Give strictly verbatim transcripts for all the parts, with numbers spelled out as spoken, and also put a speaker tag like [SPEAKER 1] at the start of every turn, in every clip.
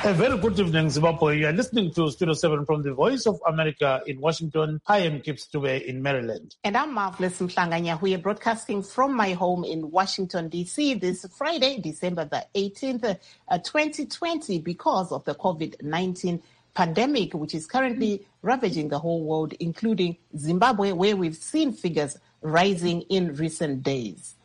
[SPEAKER 1] A very good evening, Zimbabwe. You are listening to Studio seven from the Voice of America in Washington. I am Gibbs Dube in Maryland.
[SPEAKER 2] And I'm Marvelous Mhlanganya. We are broadcasting from my home in Washington, D C this Friday, December the eighteenth, uh, twenty twenty, because of the COVID nineteen pandemic, which is currently ravaging the whole world, including Zimbabwe, where we've seen figures rising in recent days.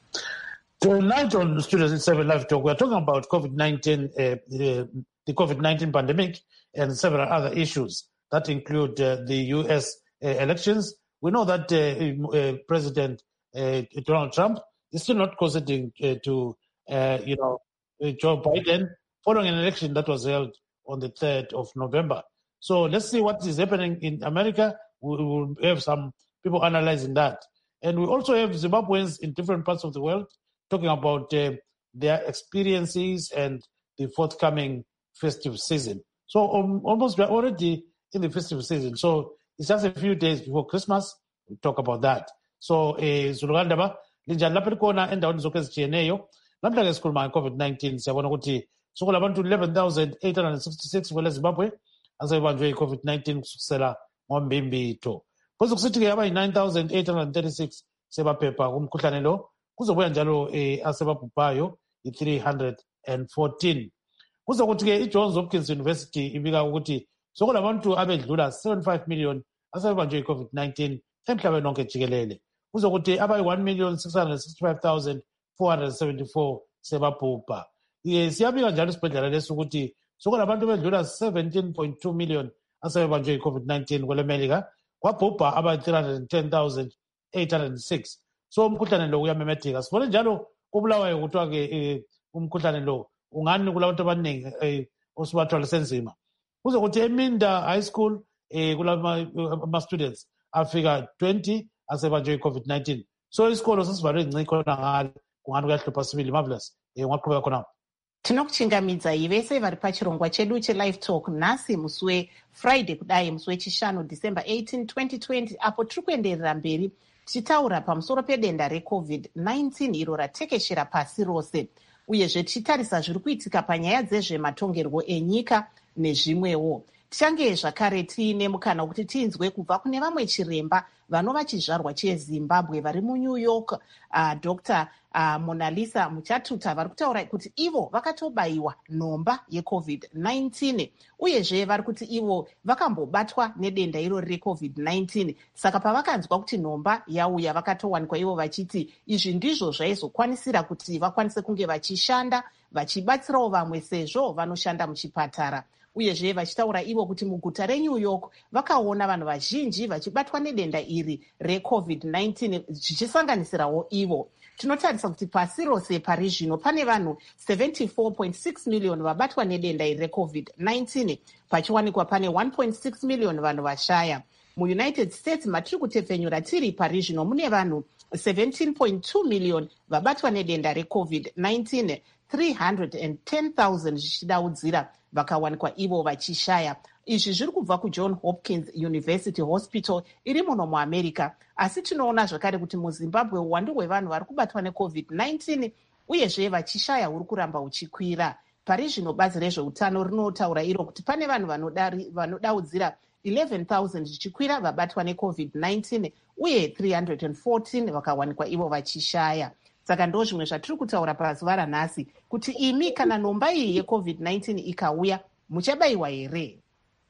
[SPEAKER 1] Tonight on Studio seven Live Talk, we're talking about COVID nineteen, uh, uh, the COVID nineteen pandemic and several other issues that include uh, the U S uh, elections. We know that uh, uh, President uh, Donald Trump is still not consenting uh, to, uh, you know, uh, Joe Biden following an election that was held on the third of November. So let's see what is happening in America. We will have some people analyzing that. And we also have Zimbabweans in different parts of the world talking about uh, their experiences and the forthcoming festive season. So um, almost we're already in the festive season. So it's just a few days before Christmas. We'll talk about that. So Zulugandaba, linjani lapha likhona endaweni zonke ezijiyeneyo. Namhla ke sikhuluma nge-COVID nineteen. Siyabona ukuthi sokulo abantu eleven thousand eight hundred sixty-six kwele Zimbabwe asebanjwe i-COVID nineteen kusukela ngoMbimbitho. Bese kusithi ke aba nine thousand eight hundred thirty-six sebaphepha kumkhuhlane lo. Kuzobuya njalo eh, asebabhubhayo i-three hundred fourteen. Kuzokuthi ke i-Johns Hopkins University ibika ukuthi sokulabantu abedlula seventy-five million asebanjwe i-COVID nineteen emhlabeni wonke jikelele. Kuzokuthi aba one million six hundred sixty-five thousand four hundred seventy-four sebabhubha. Siyabika njalo isibhedlela leso ukuthi sokulabantu bedlula seventeen point two million asebanjwe i-COVID nineteen kwele America, kwabhubha aba three hundred ten thousand eight hundred six. So umkhuhlane lo uyamemetheka. Sibone njalo kubulawayo kuthiwa ke umkhuhlane lo ungani kulabantu abaningi osibathwala senzima. Kuzokuthi eMinda High School eh kulama students afika twenty asebanjwe i-COVID nineteen. So isikolo sesivalwe ngci khona ngale kungani kuyahlupha sibili. Marvelous. Eh ungaqhubeka khona.
[SPEAKER 2] Tinokuchingamidza ivese vari pachirongwa chedu chelive talk nhasi musi wefriday kudai musi wechishanu December eighteenth twenty twenty, apo tiri kuenderera mberi tichitaura pamusoro pedenda reCovid nineteen iro ratekeshera pasi rose, uyezve tichitarisa zviri kuitika panyaya dzezvematongerwo enyika nezvimwewo. Tichange zvakare tiine mukana wekuti tinzwe kubva kune vamwe chiremba vanova chizvarwa cheZimbabwe vari muNew York, uh, Dr uh, Monalisa Muchatuta, vari kutaura kuti ivo vakatobayiwa nhomba yeCovid nineteen, uyezve vari kuti ivo vakambobatwa nedenda irori reCovid nineteen. Saka pavakanzwa kuti nhomba yauya vakatowanikwa ivo vachiti izvi ndizvo zvaizokwanisira kuti vakwanise kunge vachishanda vachibatsirawo vamwe sezvo vanoshanda muchipatara. Uyezve vachitaura ivo kuti muguta reNew York vakaona vanhu vazhinji vachibatwa nedenda iri reCovid nineteen zvichisanganisirawo ivo. Tinotarisa kuti pasi rose pari zvino pane vanhu seventy-four point six million vabatwa nedenda iri reCovid nineteen, pachiwanikwa pane one point six million vanhu vashaya. MuUnited States matiri kutepfenyura tiri pari zvino mune vanhu seventeen point two million vabatwa nedenda reCovid nineteen, three hundred ten thousand zvichidaudzira vakawanikwa ivo vachishaya. Izvi zviri kubva kuJohn Hopkins University Hospital iri muno muAmerica, asi tinoona zvakare kuti muZimbabwe uwandu hwevanhu vari kubatwa neCovid nineteen uyezve vachishaya huri kuramba huchikwira. Pari zvino bazi rezveutano rinotaura iro kuti pane vanhu vanodaudzira eleven thousand zvichikwira vabatwa neCovid nineteen uye three hundred fourteen vakawanikwa ivo vachishaya. Saka ndo zvimwe zvatiri kutaura pazuva ranhasi kuti imi kana nhomba iyi yeCovid nineteen ikauya muchabayiwa here?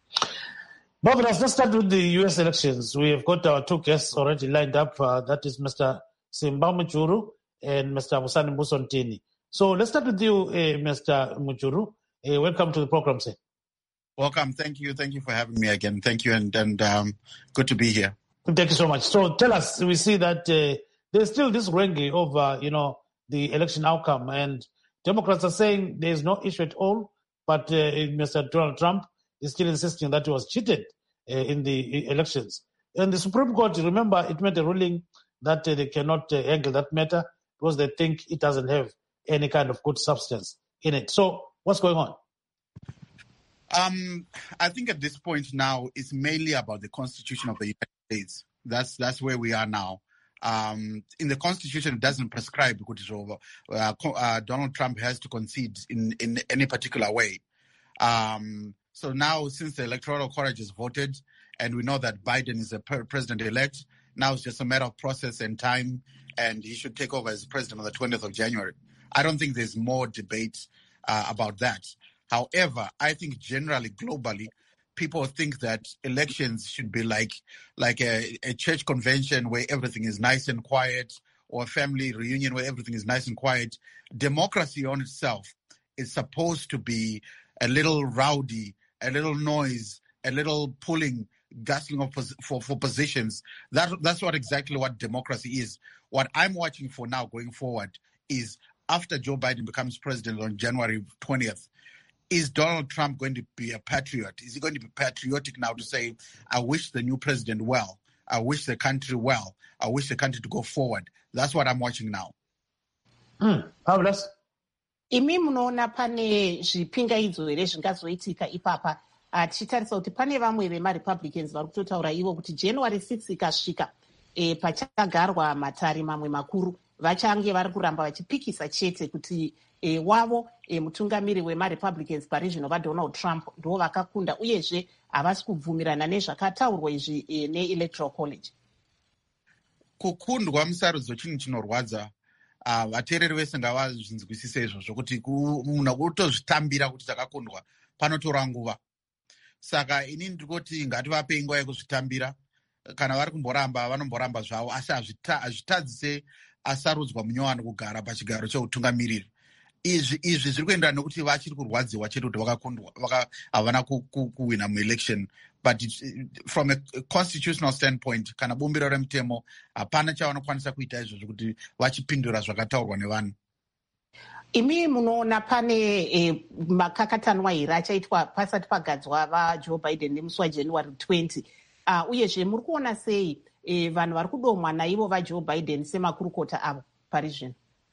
[SPEAKER 1] Marvelous. Let's start with the U S elections. We have got our two guests already lined up. Uh, that is Mister Simba Muchuru and Mister Musani Musontini. So let's start with you, uh, Mister Muchuru. Uh, welcome to the program, sir.
[SPEAKER 3] Welcome. Thank you. Thank you for having me again. Thank you, and and um, good to be here.
[SPEAKER 1] Thank you so much. So tell us, we see that uh, there's still this wrangle over, you know, the election outcome, and Democrats are saying there's no issue at all, but uh, Mister Donald Trump is still insisting that he was cheated uh, in the elections. And the Supreme Court, remember, it made a ruling that uh, they cannot uh, handle that matter because they think it doesn't have any kind of good substance in it. So what's going on?
[SPEAKER 3] Um, I think at this point now, it's mainly about the Constitution of the United States. That's that's where we are now. Um, in the Constitution, it doesn't prescribe uh, uh, Donald Trump has to concede in, in any particular way. Um, so now, since the Electoral College has voted, and we know that Biden is the president-elect, now it's just a matter of process and time, and he should take over as president on the twentieth of January. I don't think there's more debate uh, about that. However, I think generally, globally, people think that elections should be like like a, a church convention where everything is nice and quiet, or a family reunion where everything is nice and quiet. Democracy on itself is supposed to be a little rowdy, a little noise, a little pulling, gustling of pos- for, for positions. That, that's what exactly what democracy is. What I'm watching for now going forward is after Joe Biden becomes president on January twentieth, is Donald Trump going to be a patriot? Is he going to be patriotic now to say, I wish the new president well, I wish the country well, I wish the country to go forward? That's what I'm watching now.
[SPEAKER 1] Mm. Fabulous.
[SPEAKER 2] Imi munoona pane zvipingaidzo here zvingazoitika ipapa tichitarisa kuti pane vamwe vemarepublicans vari kutotaura ivo kuti January sixth ikasvika e, pachagarwa matare mamwe makuru vachange vari kuramba vachipikisa chete kuti e, wavo e, mutungamiri wemarepublicans parizvino vaDonald Trump ndo vakakunda uyezve havasi kubvumirana nezvakataurwa izvi e, neelectoral college.
[SPEAKER 3] Kukundwa musarudzo chinhu chinorwadza. Uh, vateereri vese ngavazvinzwisise izvozvo kuti munhu kutozvitambira kuti takakundwa panotora nguva. Saka inini ndikoti ngativapei nguva yekuzvitambira. Kana vari kumboramba vanomboramba zvavo, asi hazvitadzise asarudzwa munyowani kugara pachigaro cheutungamiriri. Izvi izvi zviri kuendera nekuti vachiri kurwadziwa chete kuti vakakundwa, havana kuwina muelection. But from a constitutional standpoint, kana bumbiro remutemo, hapana chavanokwanisa kuita izvozvo kuti vachipindura zvakataurwa nevanhu.
[SPEAKER 2] Imi munoona pane e, makakatanwa here achaitwa pasati pagadzwa vaJoe Biden nemusi waJanuary twentieth. Uh, uyezve muri kuona sei e, vanhu vari kudomwa naivo vaJoe Biden semakurukota avo parizvino?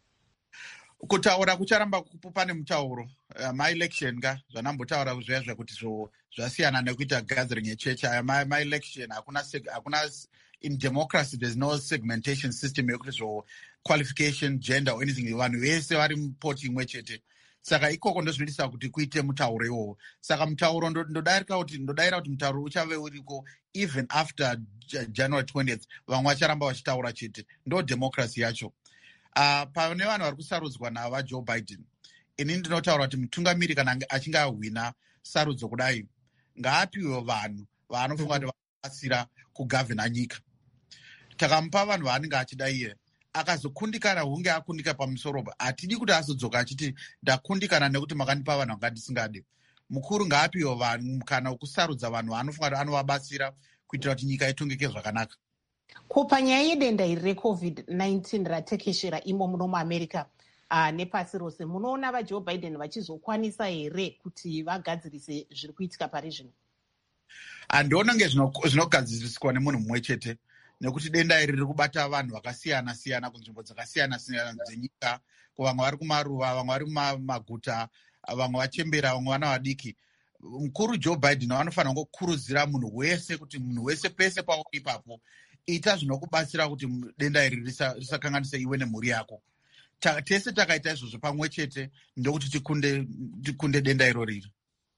[SPEAKER 3] Kutaura kucharamba pane mutauro uh, my-election ka zvanambotaura zviya zvekuti zvasiyana nekuita gathering yechechi. Aya my-election hakuna hakuna in democracy there's no segmentation system yekuti zvo qualification, gender or anything. Vanhu vese vari mupoti imwe chete. Saka ikoko ndozvinoitisa kuti kuite mutauro iwowo. Saka mutauro ndodarika kuti ndodaira kuti mutauro uchave uriko even after January twentieth. Vamwe vacharamba vachitaura chete. Ndo democracy yacho. Uh, pane vanhu vari kusarudzwa navaJoe Biden, ini ndinotaura kuti mutungamiri kana achinge ahwina sarudzo kudai ngaapiwe vanhu vaanofunga kuti vanobatsira kugavhena nyika. Takamupa vanhu vaanenge achida iye, akazokundikana hunge akundika pamusoro, hatidi kuti azodzoka achiti ndakundikana nekuti makandipa vanhu vanga ndisingade. Mukuru ngaapiwe vanhu kana wokusarudza vanhu vaanofunga kuti anovabatsira kuitira kuti nyika itongeke zvakanaka.
[SPEAKER 2] Kupanyaya yedenda iri recovid nineteen ratekeshera imo muno muamerica uh, nepasi rose, munoona vaJoe Biden vachizokwanisa here kuti vagadzirise zviri kuitika pari zvino?
[SPEAKER 3] Handiona nge zvinogadziriswa nemunhu mumwe chete, nekuti denda iri riri kubata vanhu vakasiyana siyana kunzvimbo dzakasiyana siyana dzenyika. Vamwe vari kumaruva, vamwe vari mumaguta, vamwe vachembera, vamwe vana vadiki. Mukuru Joe Biden anofanira kungokurudzira munhu wese kuti munhu wese pese pauri ipapo ita zvinokubatsira kuti denda iri risakanganise iwe nemhuri yako. Tese takaita izvozvo pamwe chete ndokuti tikunde tikunde denda iro riri.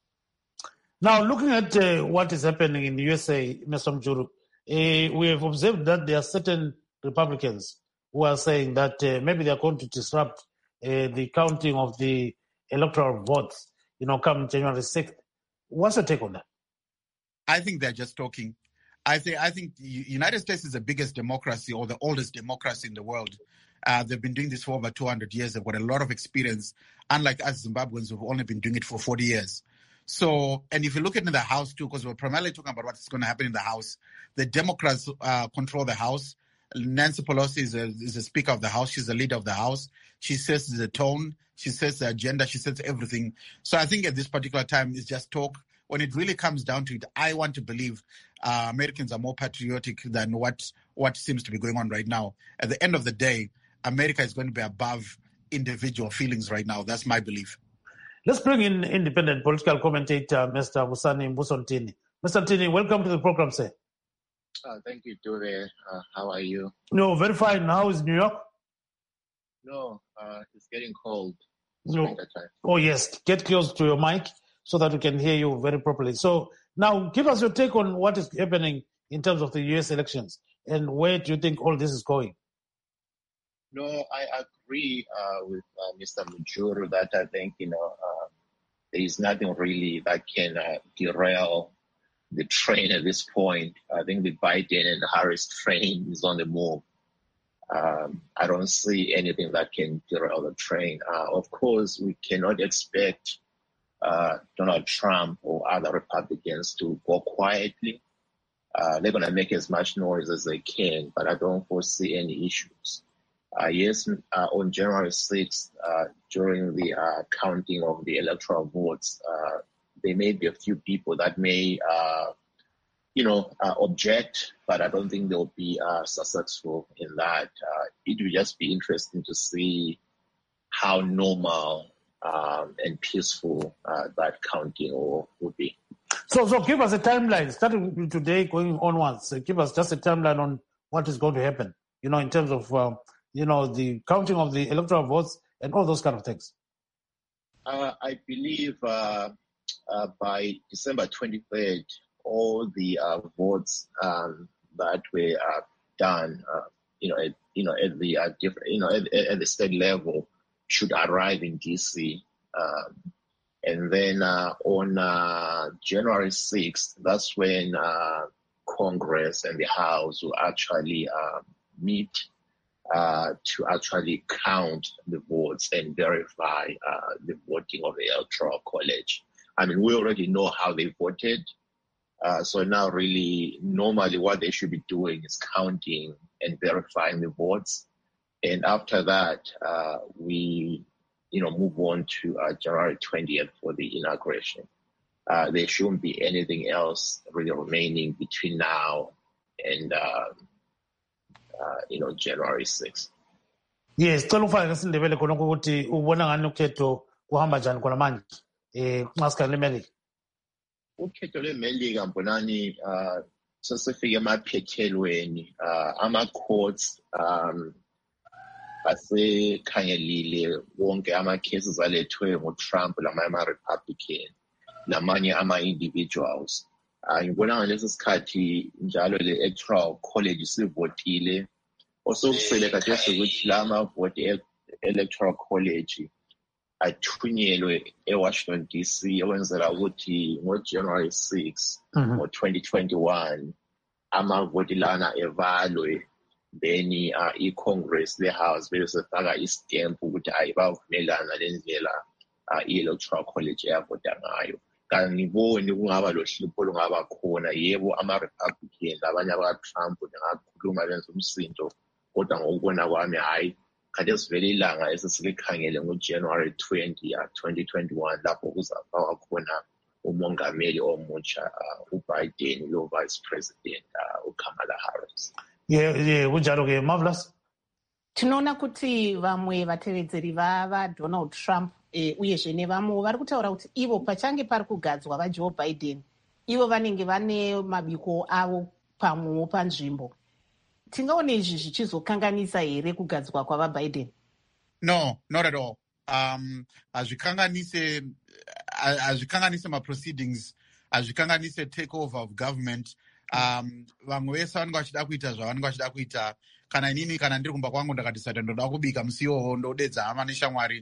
[SPEAKER 1] Now, looking at uh, what is happening in the U S A, Mister Mjuru, uh, we have observed that there are certain Republicans who are saying that uh, maybe they are going to disrupt uh, the counting of the electoral votes, you know, come January sixth. What's your take on that?
[SPEAKER 3] I think they're just talking. I think I think the United States is the biggest democracy or the oldest democracy in the world. Uh, they've been doing this for over two hundred years. They've got a lot of experience, unlike us Zimbabweans who've only been doing it for forty years. So, and if you look at in the House too, because we're primarily talking about what's going to happen in the House, the Democrats uh, control the House. Nancy Pelosi is, a, is the Speaker of the House. She's the leader of the House. She sets the tone. She sets the agenda. She sets everything. So I think at this particular time, it's just talk. When it really comes down to it, I want to believe uh, Americans are more patriotic than what, what seems to be going on right now. At the end of the day, America is going to be above individual feelings right now. That's my belief.
[SPEAKER 1] Let's bring in independent political commentator, Mister Busani Mbusontini. Mister Ntini, welcome to the program, sir.
[SPEAKER 4] Uh, thank you, Dure. Uh, how are you?
[SPEAKER 1] No, very fine. How is New York?
[SPEAKER 4] No, uh, it's getting cold. It's
[SPEAKER 1] no. Oh, yes. Get close to your mic so that we can hear you very properly. So now give us your take on what is happening in terms of the U S elections and where do you think all this is going?
[SPEAKER 4] No, I agree uh, with uh, Mister Mujuru that I think, you know, uh, there is nothing really that can uh, derail the train at this point. I think the Biden and Harris train is on the move. Um, I don't see anything that can derail the train. Uh, of course, we cannot expect uh, Donald Trump or other Republicans to go quietly. Uh, they're going to make as much noise as they can, but I don't foresee any issues. Uh, yes, uh, on January sixth, uh, during the uh, counting of the electoral votes, uh, there may be a few people that may, uh, you know, uh, object, but I don't think they'll be uh, successful in that. Uh, it will just be interesting to see how normal um, and peaceful uh, that counting will, will be.
[SPEAKER 1] So, so give us a timeline, starting with today, going onwards. Uh, give us just a timeline on what is going to happen, you know, in terms of, uh, you know, the counting of the electoral votes and all those kind of things.
[SPEAKER 4] Uh, I believe uh, uh, by December twenty-third, all the uh, votes um, that were uh, done, uh, you know, at, you know, at the uh, different, you know, at, at the state level, should arrive in D C. Um, and then uh, on uh, January sixth, that's when uh, Congress and the House will actually uh, meet uh, to actually count the votes and verify uh, the voting of the Electoral College. I mean, we already know how they voted. Uh, so now really, normally what they should be doing is counting and verifying the votes. And after that, uh, we, you know, move on to uh, January twentieth for the inauguration. Uh, there shouldn't be anything else really remaining between now and, uh, uh, you know, January sixth.
[SPEAKER 1] Yes, cela ufake sindebele khona ukuthi ubona ngani ukhetho kuhamba njani khona manje eh kungasikhathi lemelika.
[SPEAKER 4] Ukhetho lemelika mbonani uh sesifike emaphethelweni uh ama-courts um asekhangelile wonke ama-cases alethwe ngu-Trump lamanye ama-Republican lamanye ama-individuals. Uh, ngibona ngalesi sikhathi njalo le-Electoral College sivotile. Osokusele kathesi ukuthi la mavoti e-Electoral College athunyelwe eWashington D C ewenzela ukuthi ngo-January sixth
[SPEAKER 1] Mhm.
[SPEAKER 4] ngo-twenty twenty-one amavoti lana evalwe, then uh, i-Congress le-House besefaka istamp ukuthi hayi bavumelana lendlela uh, i-Electoral College eyavota ngayo. Kanti ngiboni kungaba lohlupho olungaba khona. Yebo, ama-Republican labanye abaka-Trump bengakhuluma benza umsindo, kodwa ngokubona kwami hayi kade sivele ilanga esesilikhangele ngo-January twentieth, twenty twenty-one lapho kuzafakwa khona umongameli omutsha uh, uBiden lo-Vice President uh, uKamala Harris.
[SPEAKER 1] Yeah, yeah, kunjalo ke marvelous.
[SPEAKER 2] tinoona kuti vamwe vatevedzeri vavaDonald Trump eh, uyezve nevamwe vari kutaura kuti ivo pachange pari kugadzwa vaJoe Biden ivo vanenge vane mabiko avo pamwewo panzvimbo. Tingaone izvi zvichizokanganisa here kugadzwa kwavaBiden?
[SPEAKER 3] No, not at all. Um, hazvikanganise hazvikanganise ma-proceedings, hazvikanganise takeover of government. Um, vamwe vese vanenge vachida kuita zvavanenge vachida kuita. Kana inini kana ndiri kumba kwangu ndakadecide ndoda kubika musi iwowo ndodedza hama neshamwari,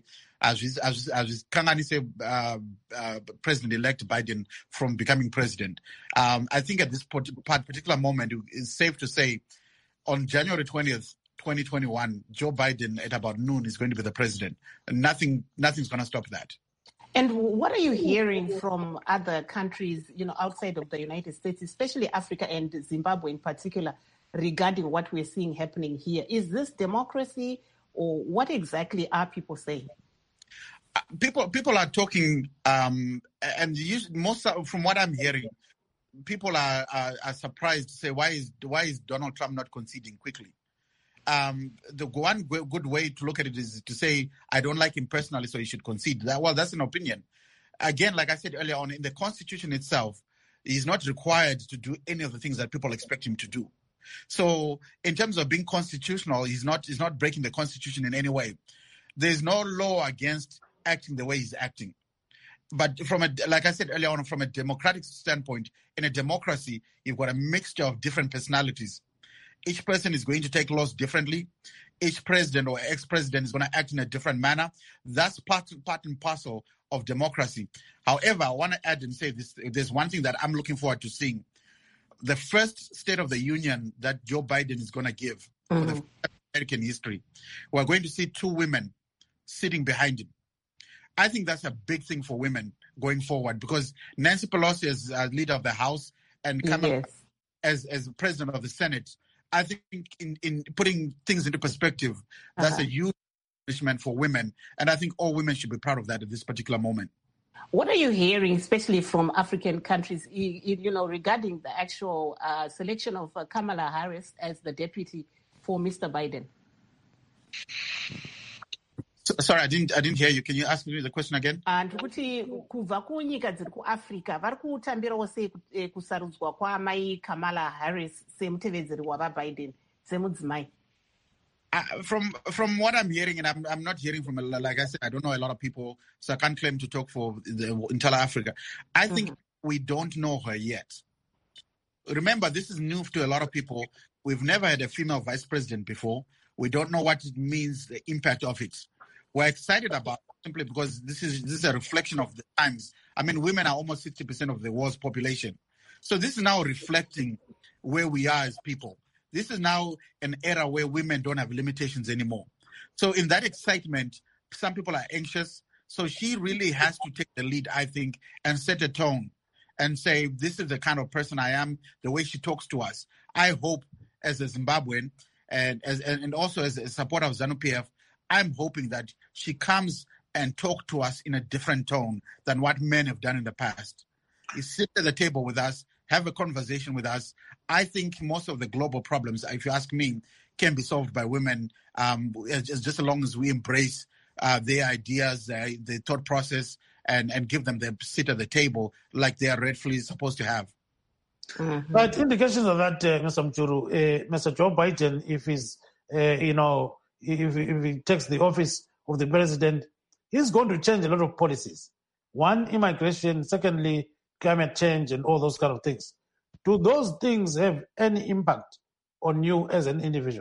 [SPEAKER 3] hazvikanganise uh, uh, President-elect Biden from becoming president. Um, I think at this particular moment, it's safe to say on January twentieth, twenty twenty-one, Joe Biden at about noon is going to be the president. Nothing, nothing's going to stop that.
[SPEAKER 2] And what are you hearing from other countries, you know, outside of the United States, especially Africa and Zimbabwe in particular, regarding what we're seeing happening here? Is this democracy, or what exactly are people saying?
[SPEAKER 3] Uh, people, people are talking, um, and usually, most from what I'm hearing, people are, are are surprised to say why is why is Donald Trump not conceding quickly? Um, the one good way to look at it is to say I don't like him personally, so he should concede. That, well, that's an opinion. Again, like I said earlier on, in the Constitution itself, he's not required to do any of the things that people expect him to do. So, in terms of being constitutional, he's not he's not breaking the Constitution in any way. There's no law against acting the way he's acting. but from a, like I said earlier on, from a democratic standpoint, in a democracy, you've got a mixture of different personalities. Each person is going to take laws differently. Each president or ex-president is going to act in a different manner. That's part, part and parcel of democracy. However, I want to add and say this: there's one thing that I'm looking forward to seeing. The first State of the Union that Joe Biden is going to give mm-hmm. for the American history, we're going to see two women sitting behind him. I think that's a big thing for women going forward, because Nancy Pelosi as uh, leader of the House and Kamala yes. as, as president of the Senate, I think in, in putting things into perspective, that's uh-huh. a huge accomplishment for women. And I think all women should be proud of that at this particular moment.
[SPEAKER 2] What are you hearing, especially from African countries, you, you know, regarding the actual uh, selection of uh, Kamala Harris as the deputy for Mister Biden?
[SPEAKER 3] So, sorry, I didn't. I didn't hear you. Can you ask me the question again?
[SPEAKER 2] Ndikuti kubva kunyika dziri kuAfrica vari kutambirawo sei kusarudzwa kwaamai Kamala Harris semutevedzeri wavaBiden semudzimai?
[SPEAKER 3] Uh, from from what I'm hearing, and I'm I'm not hearing from, like I said, I don't know a lot of people, so I can't claim to talk for the entire Africa. I think mm-hmm. we don't know her yet. Remember, this is new to a lot of people. We've never had a female vice president before. We don't know what it means, the impact of it. We're excited about it simply because this is this is a reflection of the times. I mean, women are almost sixty percent of the world's population. So this is now reflecting where we are as people. This is now an era where women don't have limitations anymore. So in that excitement, some people are anxious. So she really has to take the lead, I think, and set a tone and say, this is the kind of person I am, the way she talks to us. I hope as a Zimbabwean and as and also as a supporter of ZANU-P F, I'm hoping that she comes and talk to us in a different tone than what men have done in the past. You sit at the table with us, have a conversation with us. I think most of the global problems, if you ask me, can be solved by women, um, just, just as long as we embrace uh, their ideas, uh, their thought process, and, and give them the seat at the table like they are rightfully supposed to have.
[SPEAKER 1] Mm-hmm. But indications of that, uh, Mister Mchuru, uh, Mister Joe Biden, if he's, uh, you know, if, if he takes the office of the president, he's going to change a lot of policies. One, immigration. Secondly, climate change and all those kind of things. Do those things have any impact on you as an individual?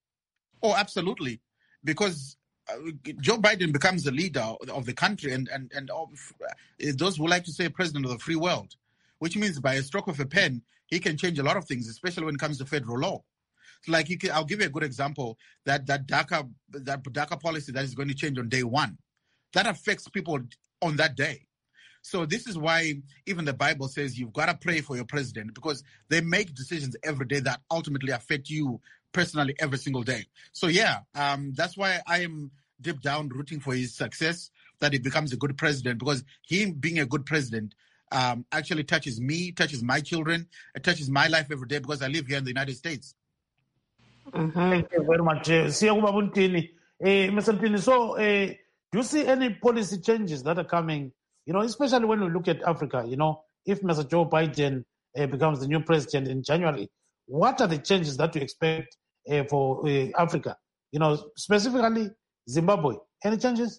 [SPEAKER 3] Oh, absolutely. Because uh, Joe Biden becomes the leader of the country and, and, and of, uh, those who like to say president of the free world, which means by a stroke of a pen, he can change a lot of things, especially when it comes to federal law. Like you can, I'll give you a good example, that, that DACA, that DACA policy that is going to change on day one, that affects people on that day. So this is why even the Bible says you've got to pray for your president, because they make decisions every day that ultimately affect you personally every single day. So yeah, um, that's why I am deep down rooting for his success, that he becomes a good president, because him being a good president um, actually touches me, touches my children, it touches my life every day because I live here in the United States.
[SPEAKER 1] Mm-hmm. Thank you very much. Uh, Mister Ntini, so uh, do you see any policy changes that are coming? You know, especially when we look at Africa, you know, if Mister Joe Biden uh, becomes the new president in January, what are the changes that you expect uh, for uh, Africa? You know, specifically Zimbabwe. Any changes?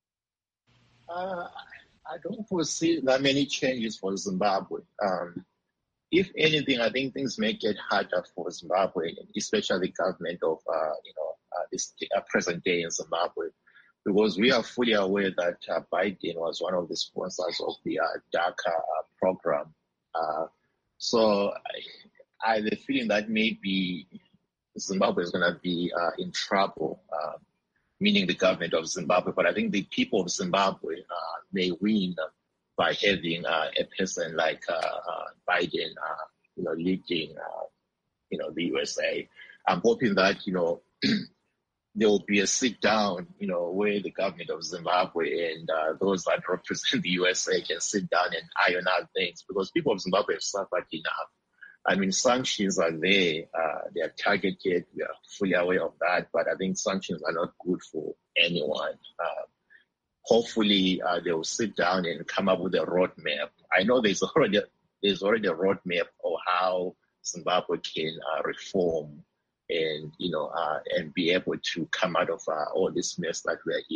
[SPEAKER 4] Uh, I don't foresee that many changes for Zimbabwe. Um, if anything, I think things may get harder for Zimbabwe, especially the government of, uh, you know, uh, this uh, present day in Zimbabwe. Because we are fully aware that uh, Biden was one of the sponsors of the uh, DACA uh, program. Uh, so I, I have a feeling that maybe Zimbabwe is going to be uh, in trouble, uh, meaning the government of Zimbabwe. But I think the people of Zimbabwe uh, may win by having uh, a person like uh, uh, Biden, uh, you know, leading, uh, you know, the U S A. I'm hoping that, you know, there will be a sit down, you know, where the government of Zimbabwe and uh, those that represent the U S A can sit down and iron out things, because people of Zimbabwe have suffered enough. I mean, sanctions are there, uh, they are targeted, we are fully aware of that, but I think sanctions are not good for anyone. Uh, hopefully, uh, they will sit down and come up with a roadmap. I know there's already there's already a roadmap of how Zimbabwe can uh, reform and, you know, uh, and be able to come out of uh, all this mess that we're in.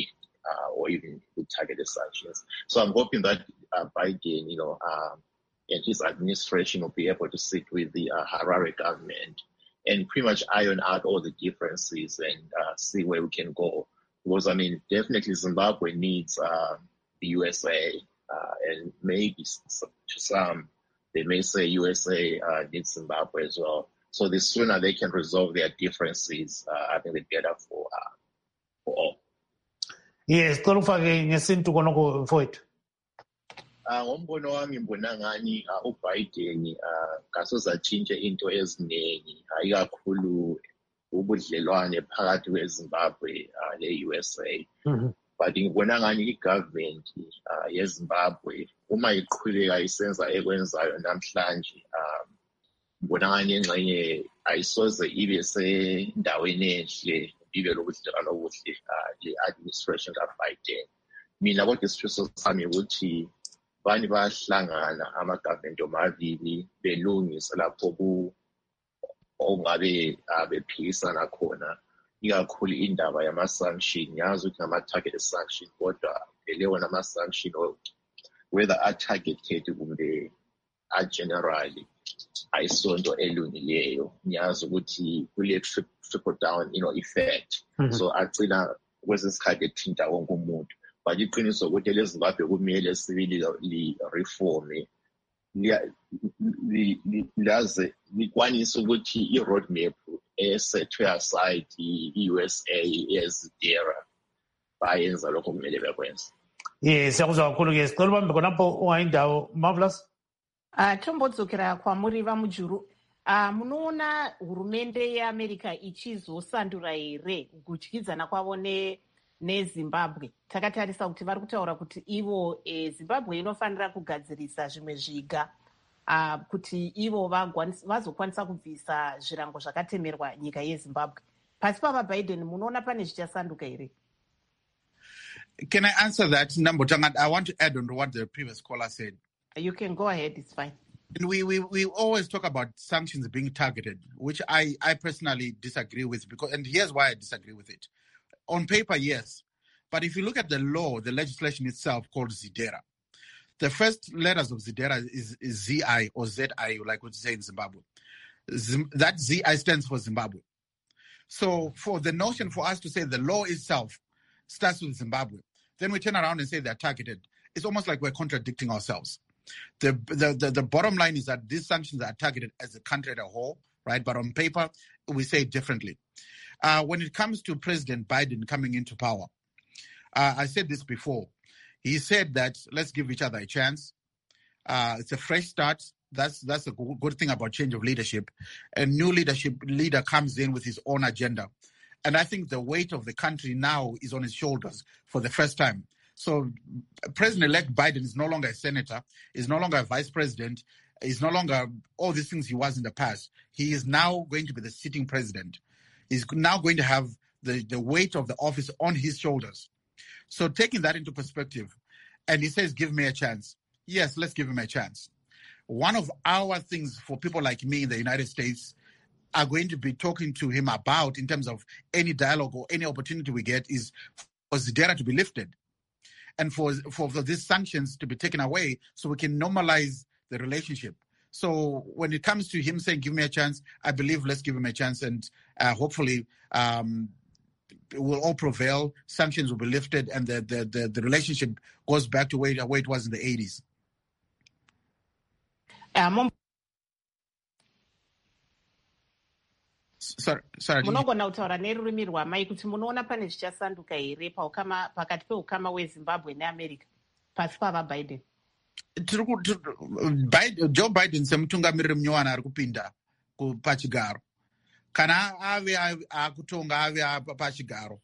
[SPEAKER 4] uh, or even with targeted sanctions. So I'm hoping that uh, Biden, you know, um, and his administration will be able to sit with the uh, Harare government and pretty much iron out all the differences and uh, see where we can go. Because, I mean, definitely Zimbabwe needs uh, the U S A, uh, and maybe to some, they may say U S A uh, needs Zimbabwe as well. So the sooner they can resolve their differences, uh, I think the better for, uh, for all.
[SPEAKER 1] Yes, Kolufake ngesintu konoko mfowethu.
[SPEAKER 4] Uh, ngombono wami mbona ngani uh, uBiden uh, kasozatshintshe into eziningi ikakhulu ubudlelwane phakathi kweZimbabwe uh, le-U S A. Mm-hmm. But ngibona ngani i-government uh, yeZimbabwe uma iqhubeka isenza ekwenzayo namhlanje, um, ngibona ngani engxenye ayisoze ibe sendaweni enhle ibe lobudlelwano obuhle uh, le-administration kaBiden. Mina kodwa isifiso sami ukuthi bani bahlangana ama-government omabili belungise lapho ongabe bephikisana khona, ikakhulu indaba yama-sanction. Ngiyazi ukuthi ngama-targeted sanction, kodwa lewo nama-sanction whether a-targeted kumbe a-generally ayisonto elungileyo. Ngiyazi ukuthi kule trickle down, you know, effect. Mm-hmm. So agcina kwesinye isikhathi ethinta wonke umuntu. But iqiniso ukuthi leZimbabwe kumele sibili li-reforme laze likwanise ukuthi i-roadmap esethwe aside i-U S A ezidera bayenza lokho kumele bekwenza.
[SPEAKER 1] Yes, siyakuzwa kakhulu ke. Sicela ubambe khonapho ungayindawo Marvelous.
[SPEAKER 2] Uh, tombodzokera kwamuri vamujuru. Uh, munoona hurumende yeAmerica ichizosandura here kudyidzana kwavo ne neZimbabwe. Takatarisa kuti vari kutaura kuti ivo e, Zimbabwe inofanira kugadzirisa zvimwe zviga uh, kuti ivo vazokwanisa kubvisa zvirango zvakatemerwa nyika yeZimbabwe. Pasi pava Biden munoona pane zvichasanduka here?
[SPEAKER 3] Can I answer that, Nambotanga? I want to add on to what the previous caller said.
[SPEAKER 2] You can go ahead, it's fine.
[SPEAKER 3] And we, we, we always talk about sanctions being targeted, which I, I personally disagree with, because, and here's why I disagree with it. On paper, yes. But if you look at the law, the legislation itself called ZIDERA, the first letters of ZIDERA is, is Z I or Z I, like what you say in Zimbabwe. Zim, that Z I stands for Zimbabwe. So for the notion for us to say the law itself starts with Zimbabwe, then we turn around and say they're targeted, it's almost like we're contradicting ourselves. The, the, the, the bottom line is that these sanctions are targeted as a country as a whole, right? But on paper, we say it differently. Uh, when it comes to President Biden coming into power, uh, I said this before. He said that let's give each other a chance. Uh, it's a fresh start. That's that's a good thing about change of leadership. A new leadership leader comes in with his own agenda. And I think the weight of the country now is on his shoulders for the first time. So President-elect Biden is no longer a senator, is no longer a vice president, is no longer all these things he was in the past. He is now going to be the sitting president. He's now going to have the, the weight of the office on his shoulders. So taking that into perspective, and he says, give me a chance. Yes, let's give him a chance. One of our things for people like me in the United States are going to be talking to him about in terms of any dialogue or any opportunity we get is for ZIDERA to be lifted and for, for, for these sanctions to be taken away so we can normalize the relationship. So when it comes to him saying, give me a chance, I believe let's give him a chance and uh, hopefully um, will all prevail, sanctions will be lifted and the, the, the, the relationship goes back to where, where it was in the eighties.
[SPEAKER 2] Um,
[SPEAKER 3] sorry, sorry.
[SPEAKER 2] Munogona kutaura nerurimi rwamai kuti munoona pane zvichasanduka here pakati peukama hweZimbabwe neAmerica pasi pava Biden.
[SPEAKER 3] Joe Biden semutungamiriri munyowani ari kupinda pachigaro. Kana ave akutonga ave pachigaro,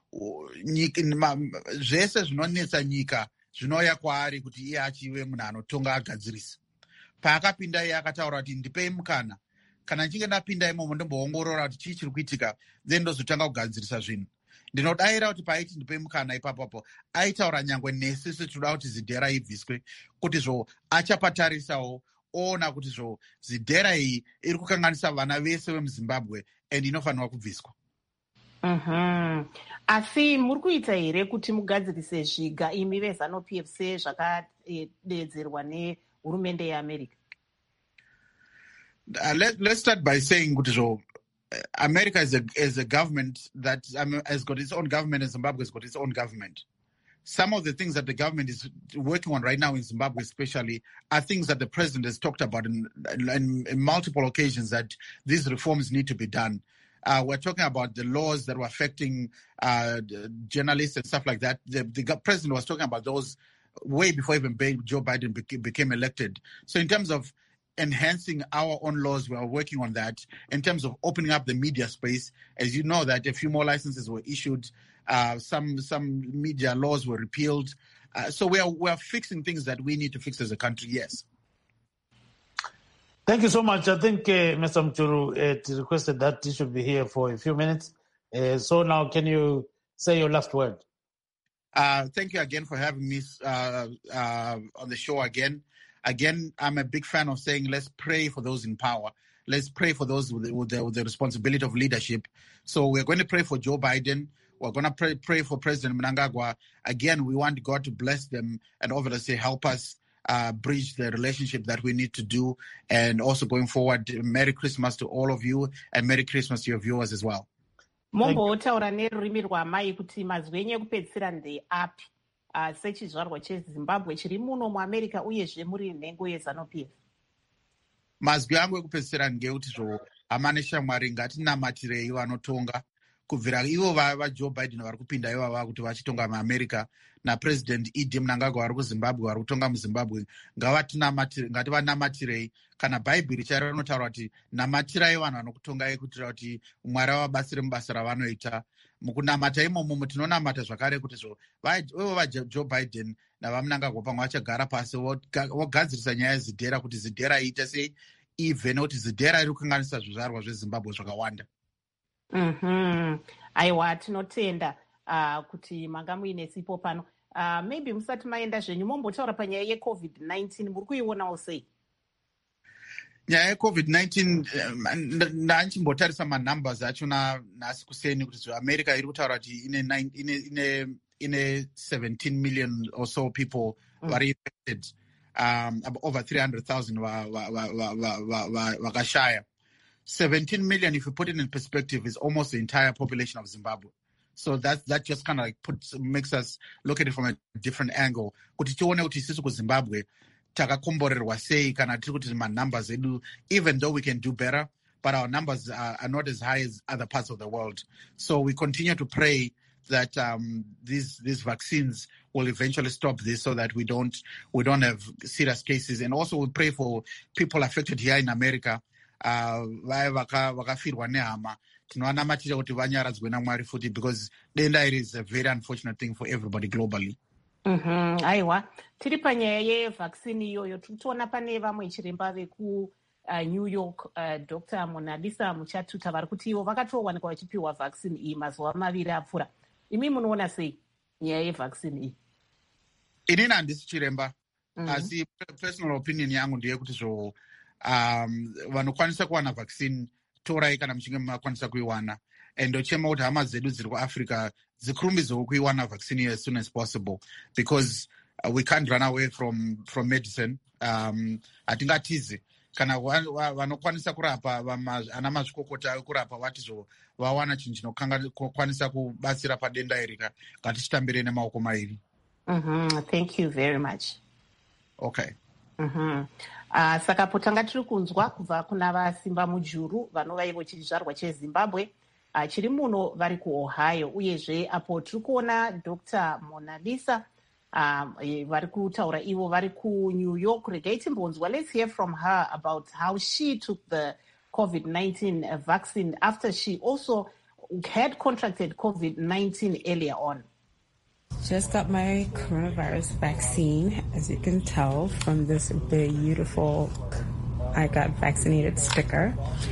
[SPEAKER 3] zvese zvinonetsa nyika zvinoya kwaari kuti iye achive munhu anotonga agadzirisa. Paakapinda iye akataura kuti ndipei mukana, kana nchinge ndapinda imomo ndomboongorora kuti chii chiri kuitika, then ndozotanga kugadzirisa zvinhu. Ndinodayira kuti paaiti ndipei mukana ipapapo aitaura nyangwe nesu tinoda kuti ZIDERA ibviswe, kuti zvo achapatarisawo oona kuti zvo ZIDERA iyi iri kukanganisa vana vese vemuZimbabwe and inofanirwa kubviswa.
[SPEAKER 2] Mhm. Asi muri kuita here kuti mugadzirise zviga imi veZANU-P F C zvakadeedzerwa nehurumende yeAmerica?
[SPEAKER 3] Uh, let, let's start by saying kuti so America is a is a government that um, has got its own government, and Zimbabwe has got its own government. Some of the things that the government is working on right now in Zimbabwe especially are things that the president has talked about in, in, in multiple occasions, that these reforms need to be done. Uh, we're talking about the laws that were affecting uh, journalists and stuff like that. The, the president was talking about those way before even Joe Biden beca- became elected. So in terms of enhancing our own laws, we are working on that. In terms of opening up the media space, as you know, that a few more licenses were issued, uh, some some media laws were repealed. Uh, so we are we are fixing things that we need to fix as a country. Yes.
[SPEAKER 1] Thank you so much. I think uh, Mister Mchuru uh, requested that he should be here for a few minutes. Uh, so now, can you say your last word?
[SPEAKER 3] Uh, thank you again for having me uh, uh, on the show again. Again, I'm a big fan of saying, let's pray for those in power. Let's pray for those with the, with the, with the responsibility of leadership. So we're going to pray for Joe Biden. We're going to pray, pray for President Mnangagwa. Again, we want God to bless them and obviously help us uh, bridge the relationship that we need to do. And also going forward, Merry Christmas to all of you and Merry Christmas to your viewers as well.
[SPEAKER 2] Mombotaura nerurimi rwamai kuti mazwi enyu ekupedzisira ndeapi sechizvarwa cheZimbabwe chiri muno muAmerica uyezve muri nhengo yeZANU-P F?
[SPEAKER 3] Mazwi angu ekupedzisira ngekuti zvo hama neshamwari ngatinamatirei vanotonga kubvira ivo vaJoe Biden vari kupinda ivava kuti vachitonga muAmerica naPresident Idi Mnangagwa vari kuZimbabwe vari kutonga muZimbabwe, ngativanamatirei. Kana bhaibheri charo rinotaura kuti namatirai vanhu vanokutongai kuitira kuti Mwari avabatsire mubasa ravanoita. Mukunamata imomo tinonamata zvakare kuti zvo ivo vaJoe Biden navaMnangagwa pamwe vachagara pasi vogadzirisa nyaya yezidhera kuti zidhera iite sei ibve, nekuti zidhera iri kukanganisa zvizvarwa zveZimbabwe zvakawanda.
[SPEAKER 2] Mhm. Aiwa, tinotenda uh, kuti manga muine sipo pano. Uh, maybe musati maenda zvenyu mombotaura panyaya yeCovid nineteen, muri kuionawo sei?
[SPEAKER 3] Nyaya yeCovid nineteen ndanchimbotarisa manumbers achona nhasi kuseni kuti America iri kutaura kuti ine ine ine ine seventeen million or so people mm. vari infected, um, over three hundred thousand vakashaya. seventeen million, if you put it in perspective, is almost the entire population of Zimbabwe. So that that just kind of like puts makes us look at it from a different angle. Kuti tione kuti sisi kuZimbabwe takakomborerwa sei kana tiri kuti manumbers edu, even though we can do better, but our numbers are, are not as high as other parts of the world. So we continue to pray that um, these these vaccines will eventually stop this, so that we don't we don't have serious cases. And also we pray for people affected here in America. Vaya vakafirwa nehama, tinovanamatirira kuti vanyaradzwe naMwari futi, because denda iri is a very unfortunate thing for everybody globally.
[SPEAKER 2] Mhm. Aiwa, tiri panyaya yevaccine iyoyo tikutoona pane vamwe chiremba veku uh, New York, uh, Doctor Monalisa Muchatuta vari kuti ivo vakatowanikwa vachipiwa vaccine iyi mazuva maviri apfuura. Imi munoona sei nyaya yevaccine iyi?
[SPEAKER 3] Inini handisi chiremba, mm-hmm. asi personal opinion yangu ndeyekuti zvo um, vanokwanisa kuwana vaccine torai kana muchinge makwanisa kuiwana, and ndochema kuti hama dzedu dziri kuAfrica dzikurumidzewo kuiwana vaccine as soon as possible, because uh, we can't run away from from medicine. Um, hatingatizi kana vanokwanisa kurapa ana mazvikokota ekurapa vati zvo vawana chinhu chinokwanisa kubatsira padenda iri, ngatichitambire nemaoko mairi.
[SPEAKER 2] Mm-hmm. Thank you very much.
[SPEAKER 3] Okay.
[SPEAKER 2] Mm-hmm. Uh, saka po tanga tiri kunzwa kubva kuna vasimba mujuru vanova ivo chizvarwa cheZimbabwe uh, chiri muno vari kuOhio, uyezve apo tiri kuona Doctor Monalisa um, vari kutaura ivo vari kuNew York. Regai timbonzwa, let's hear from her about how she took the COVID nineteen vaccine after she also had contracted COVID nineteen earlier on.
[SPEAKER 5] Just got my coronavirus vaccine, as you can tell from this beautiful I got vaccinated sticker.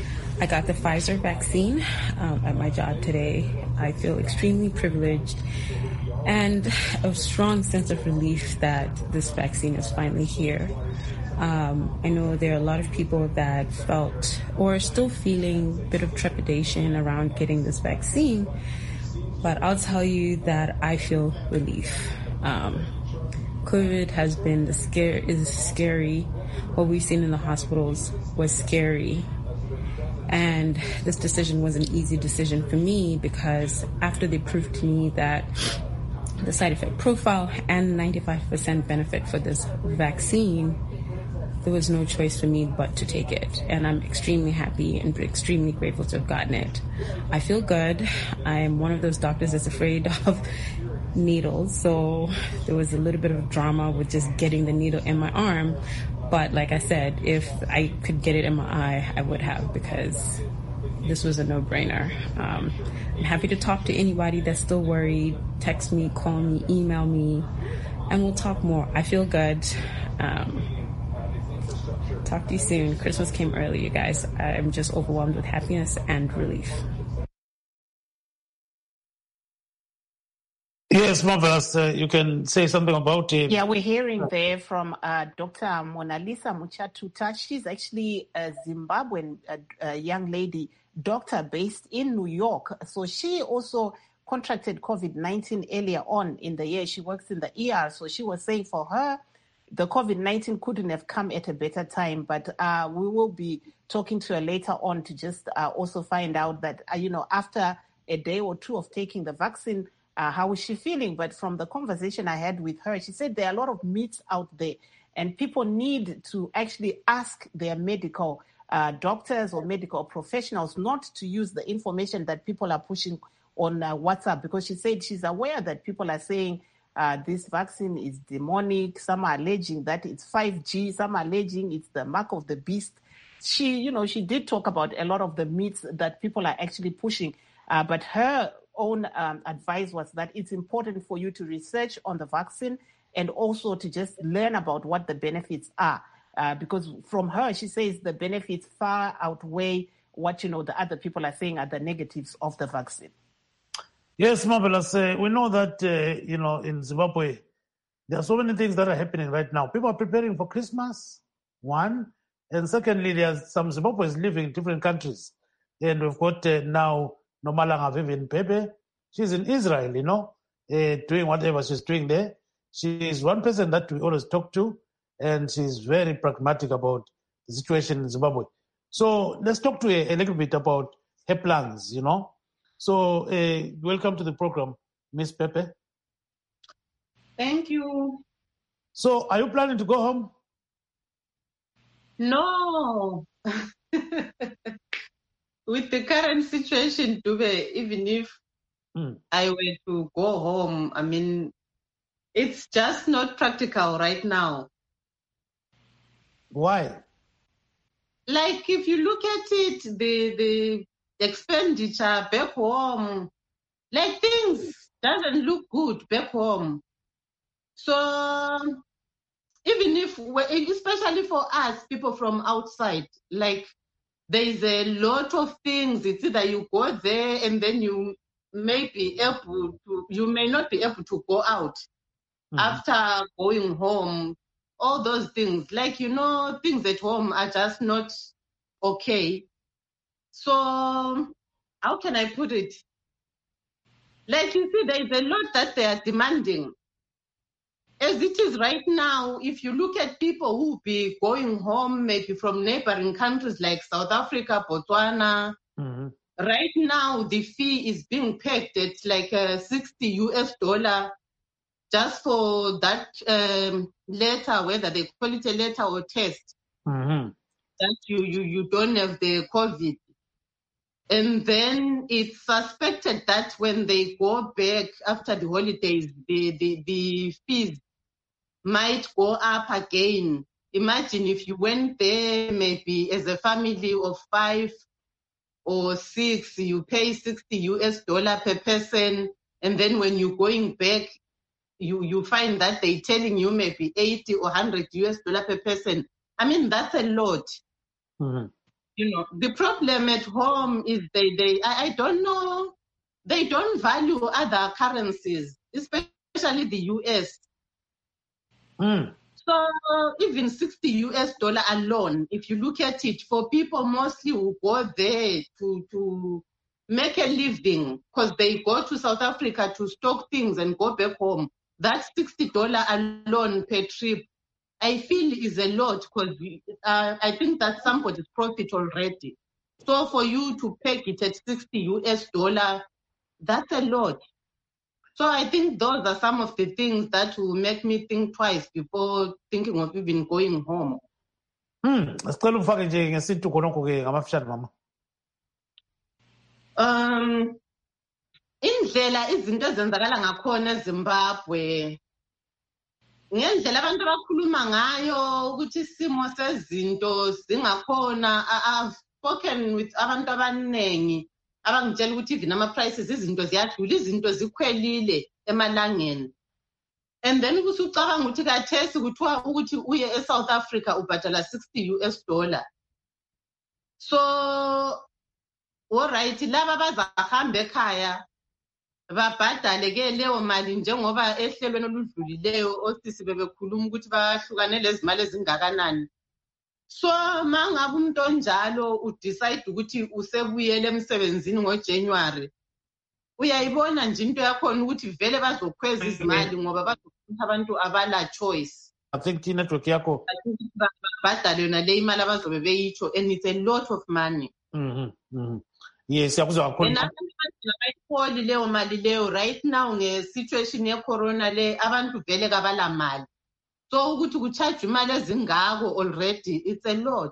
[SPEAKER 5] I got the Pfizer vaccine um, at my job today. I feel extremely privileged and a strong sense of relief that this vaccine is finally here. Um, I know there are a lot of people that felt or are still feeling a bit of trepidation around getting this vaccine, but I'll tell you that I feel relief. Um, COVID has been the scare is scary. What we've seen in the hospitals was scary. And this decision was an easy decision for me because after they proved to me that the side effect profile and ninety-five percent benefit for this vaccine, there was no choice for me but to take it. And I'm extremely happy and extremely grateful to have gotten it. I feel good. I'm one of those doctors that's afraid of needles, so there was a little bit of drama with just getting the needle in my arm. But like I said, if I could get it in my eye, I would have, because this was a no-brainer. Um, I'm happy to talk to anybody that's still worried. Text me, call me, email me, and we'll talk more. I feel good. Um, talk to you soon. Christmas came early, you guys. I'm just overwhelmed with happiness and relief.
[SPEAKER 1] Yes, Marvelous, uh, you can say something about it.
[SPEAKER 2] Yeah, we're hearing there from uh, Doctor Mona Lisa Muchatuta. She's actually a Zimbabwean uh, uh, young lady, doctor based in New York. So she also contracted COVID nineteen earlier on in the year. She works in the E R. So she was saying for her, the COVID nineteen couldn't have come at a better time. But uh, we will be talking to her later on to just uh, also find out that, uh, you know, after a day or two of taking the vaccine, Uh, how is she feeling? But from the conversation I had with her, she said there are a lot of myths out there, and people need to actually ask their medical uh, doctors or medical professionals not to use the information that people are pushing on uh, WhatsApp, because she said she's aware that people are saying uh, this vaccine is demonic. Some are alleging that it's five G. Some are alleging it's the mark of the beast. She, you know, she did talk about a lot of the myths that people are actually pushing, uh, but her own um, advice was that it's important for you to research on the vaccine and also to just learn about what the benefits are. Uh, because from her, she says the benefits far outweigh what, you know, the other people are saying are the negatives of the vaccine.
[SPEAKER 1] Yes, Marvelous. Uh, we know that, uh, you know, in Zimbabwe, there are so many things that are happening right now. People are preparing for Christmas, one. And secondly, there's some Zimbabweans living in different countries. And we've got uh, now Nomalanga Vivian Pepe. She's in Israel, you know, uh, doing whatever she's doing there. She is one person that we always talk to, and she's very pragmatic about the situation in Zimbabwe. So let's talk to her a little bit about her plans, you know. So uh, welcome to the program, Miss Pepe.
[SPEAKER 6] Thank you.
[SPEAKER 1] So are you planning to go home?
[SPEAKER 6] No. With the current situation, Dube, even if mm. I were to go home, I mean, it's just not practical right now.
[SPEAKER 1] Why?
[SPEAKER 6] Like, if you look at it, the the expenditure back home, like things doesn't look good back home. So even if, especially for us, people from outside, like, there is a lot of things. It's either you go there and then you may be able to, you may not be able to go out mm-hmm. after going home. All those things, like, you know, things at home are just not okay. So how can I put it? Like, you see, there is a lot that they are demanding. As it is right now, if you look at people who be going home, maybe from neighboring countries like South Africa, Botswana, mm-hmm. right now the fee is being pegged at like a sixty U S dollar just for that um, letter, whether they call it a letter or test, mm-hmm. that you, you, you don't have the COVID. And then it's suspected that when they go back after the holidays, the, the, the fees might go up again. Imagine if you went there maybe as a family of five or six, you pay sixty U S dollar per person. And then when you're going back, you, you find that they're telling you maybe eighty or one hundred U S dollar per person. I mean, that's a lot. Mm-hmm. You know, the problem at home is they, they I, I don't know, they don't value other currencies, especially the U S. Mm. So even sixty U S dollar alone, if you look at it, for people mostly who go there to, to make a living, because they go to South Africa to stock things and go back home, that sixty dollars alone per trip, I feel is a lot, because uh, I think that's somebody's profit already. So for you to peg it at sixty U S dollar, that's a lot. So I think those are some of the things that will make me think twice before thinking of even going home.
[SPEAKER 1] Hmm, sicela ufake nje ngesintu khonokho ke ngamafishane mama.
[SPEAKER 6] Um indlela izinto ezenzakala ngakhona eZimbabwe, ngendlela abantu abakhuluma ngayo ukuthi isimo sezinto singakhona. I've spoken with abantu abaningi abangitshela ukuthi even ama-prices izinto ziyadlula, izinto zikhwelile emalangeni. And then kusucabanga ukuthi kathesi kuthiwa ukuthi uye eSouth Africa ubhadala sixty U S dollar. So alright, laba bazahamba ekhaya babhadale ke leyo mali njengoba ehlelweni oludlulileyo osisi bebekhuluma ukuthi bahlukane lezi mali ezingakanani. So mangabe umuntu onjalo udecide ukuthi usebuyele emsebenzini ngoJanuary, uyayibona nje into yakhona ukuthi vele bazokhweza izimali ngoba bazokuthi abantu abala choice.
[SPEAKER 1] I think network yakho
[SPEAKER 6] babhadale yona le imali abazobe beyitsho, and it's a lot of money.
[SPEAKER 1] Mhm. Mhm. Yes, yakuzwa kakhulu.
[SPEAKER 6] Bayitholi leyo mali leyo right now nge-situation ye-corona le, abantu vele kabala mali. So ukuthi kucharge imali ezingako already, it's a lot.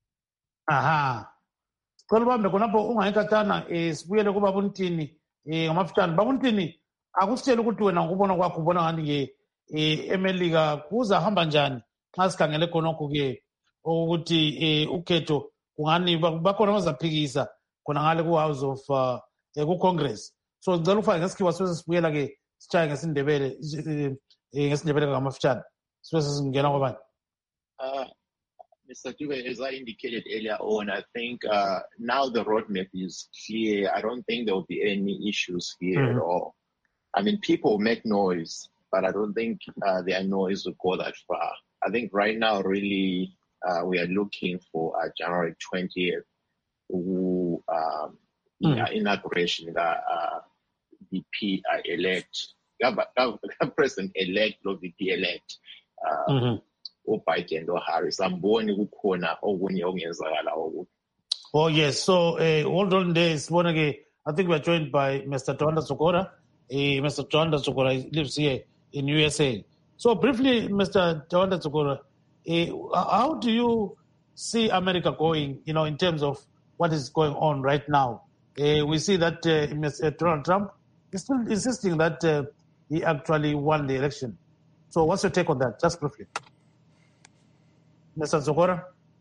[SPEAKER 1] Aha. Sicela ubambe khonapho ungayikatana eh sibuyele kuBaba uNtini eh ngamafishane. Baba uNtini, akusitshela ukuthi wena ngokubona kwakho ubona ngani ke eh eMelika kuzahamba njani xa sikhangele khonokho ke ukuthi eh ukhetho kungani bakhona bazaphikisa khona ngale ku-House of uh, ku-Congress. So ngicela ufake ngesikhiwa sibe sibuyela ke sitshaye ngesindebele eh ngesindebele ngamafishane. So singena kwabani?
[SPEAKER 4] Uh, Mister Dube, as I indicated earlier on, I think uh, now the roadmap is clear. I don't think there will be any issues here mm-hmm. at all. I mean, people make noise, but I don't think uh, their noise will go that far. I think right now, really, uh, we are looking for uh, January twentieth, who um, mm-hmm. yeah, inauguration, the uh, V P uh, elect, President-elect, or V P elect. Uh, mm-hmm. Biden or Harris.
[SPEAKER 1] Oh yes, so uh, hold on there. I think we're joined by Mister Tawanda Sokora. Uh, Mister Tawanda Sokora lives here in U S A. So briefly, Mister Tawanda Sokora, uh, how do you see America going, you know, in terms of what is going on right now? Uh, we see that uh, Mister Donald Trump is still insisting that uh, he actually won the election. So what's your take on that, just briefly? Mister Sokora?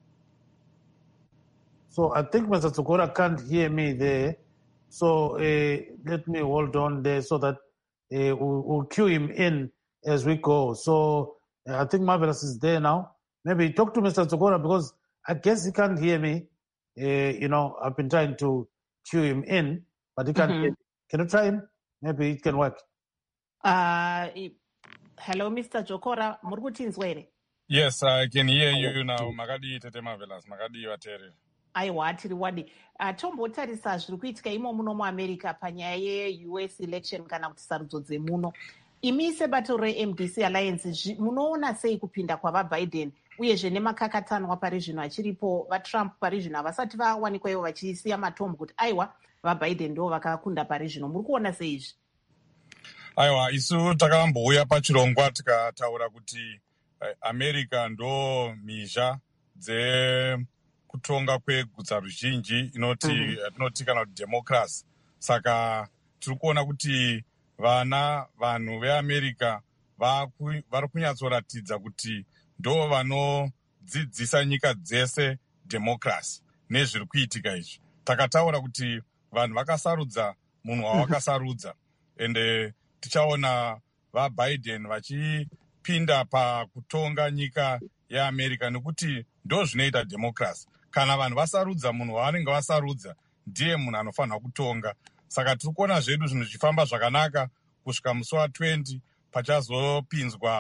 [SPEAKER 1] So I think Mister Sokora can't hear me there. So uh, let me hold on there so that uh, we'll, we'll cue him in as we go. So uh, I think Marvelous is there now. Maybe talk to Mister Sokora because I guess he can't hear me. Uh, you know, I've been trying to cue him in, but he can't mm-hmm. hear me. Can you try him? Maybe it can work.
[SPEAKER 2] Uh, hello, Mister Sokora. Murgutinzwere.
[SPEAKER 7] Yes, I can hear you now. Makadi tete Marvelous. Makadi wateri.
[SPEAKER 2] Aiwa tiri wadi. Uh, tombotarisa zviri kuitika imo muno muAmerica panyaya ye-U S election kana kuti sarudzo dzemuno. Imi sebato re-M D C Alliance munoona sei kupinda kwavaBiden uyezve nemakakatanwa pari zvino achiripo vaTrump pari zvino havasati vawanikwayo vachisiya matombo kuti aiwa vaBiden ndo vakakunda pari zvino. Muri kuona sei izvi?
[SPEAKER 7] Aiwa, isu takambouya pachirongwa tikataura kuti America ndo mhizha dzekutonga kwegutsa ruzhinji inoti mm-hmm. inoti kana kuti democracy. Saka tiri kuona kuti vana vanhu veAmerica vari kunyatsoratidza kuti ndo vanodzidzisa nyika dzese democracy nezviri kuitika izvi. Takataura kuti vanhu vakasarudza munhu wavakasarudza ende tichaona vaBiden vachi pinda pakutonga nyika yeAmerica nekuti ndo zvinoita democracy. Kana vanhu vasarudza munhu wavanenge vasarudza ndiye munhu anofanira kutonga. Saka tiri kuona zvedu zvinhu zvichifamba zvakanaka kusvika musi watwenty pachazopinzwa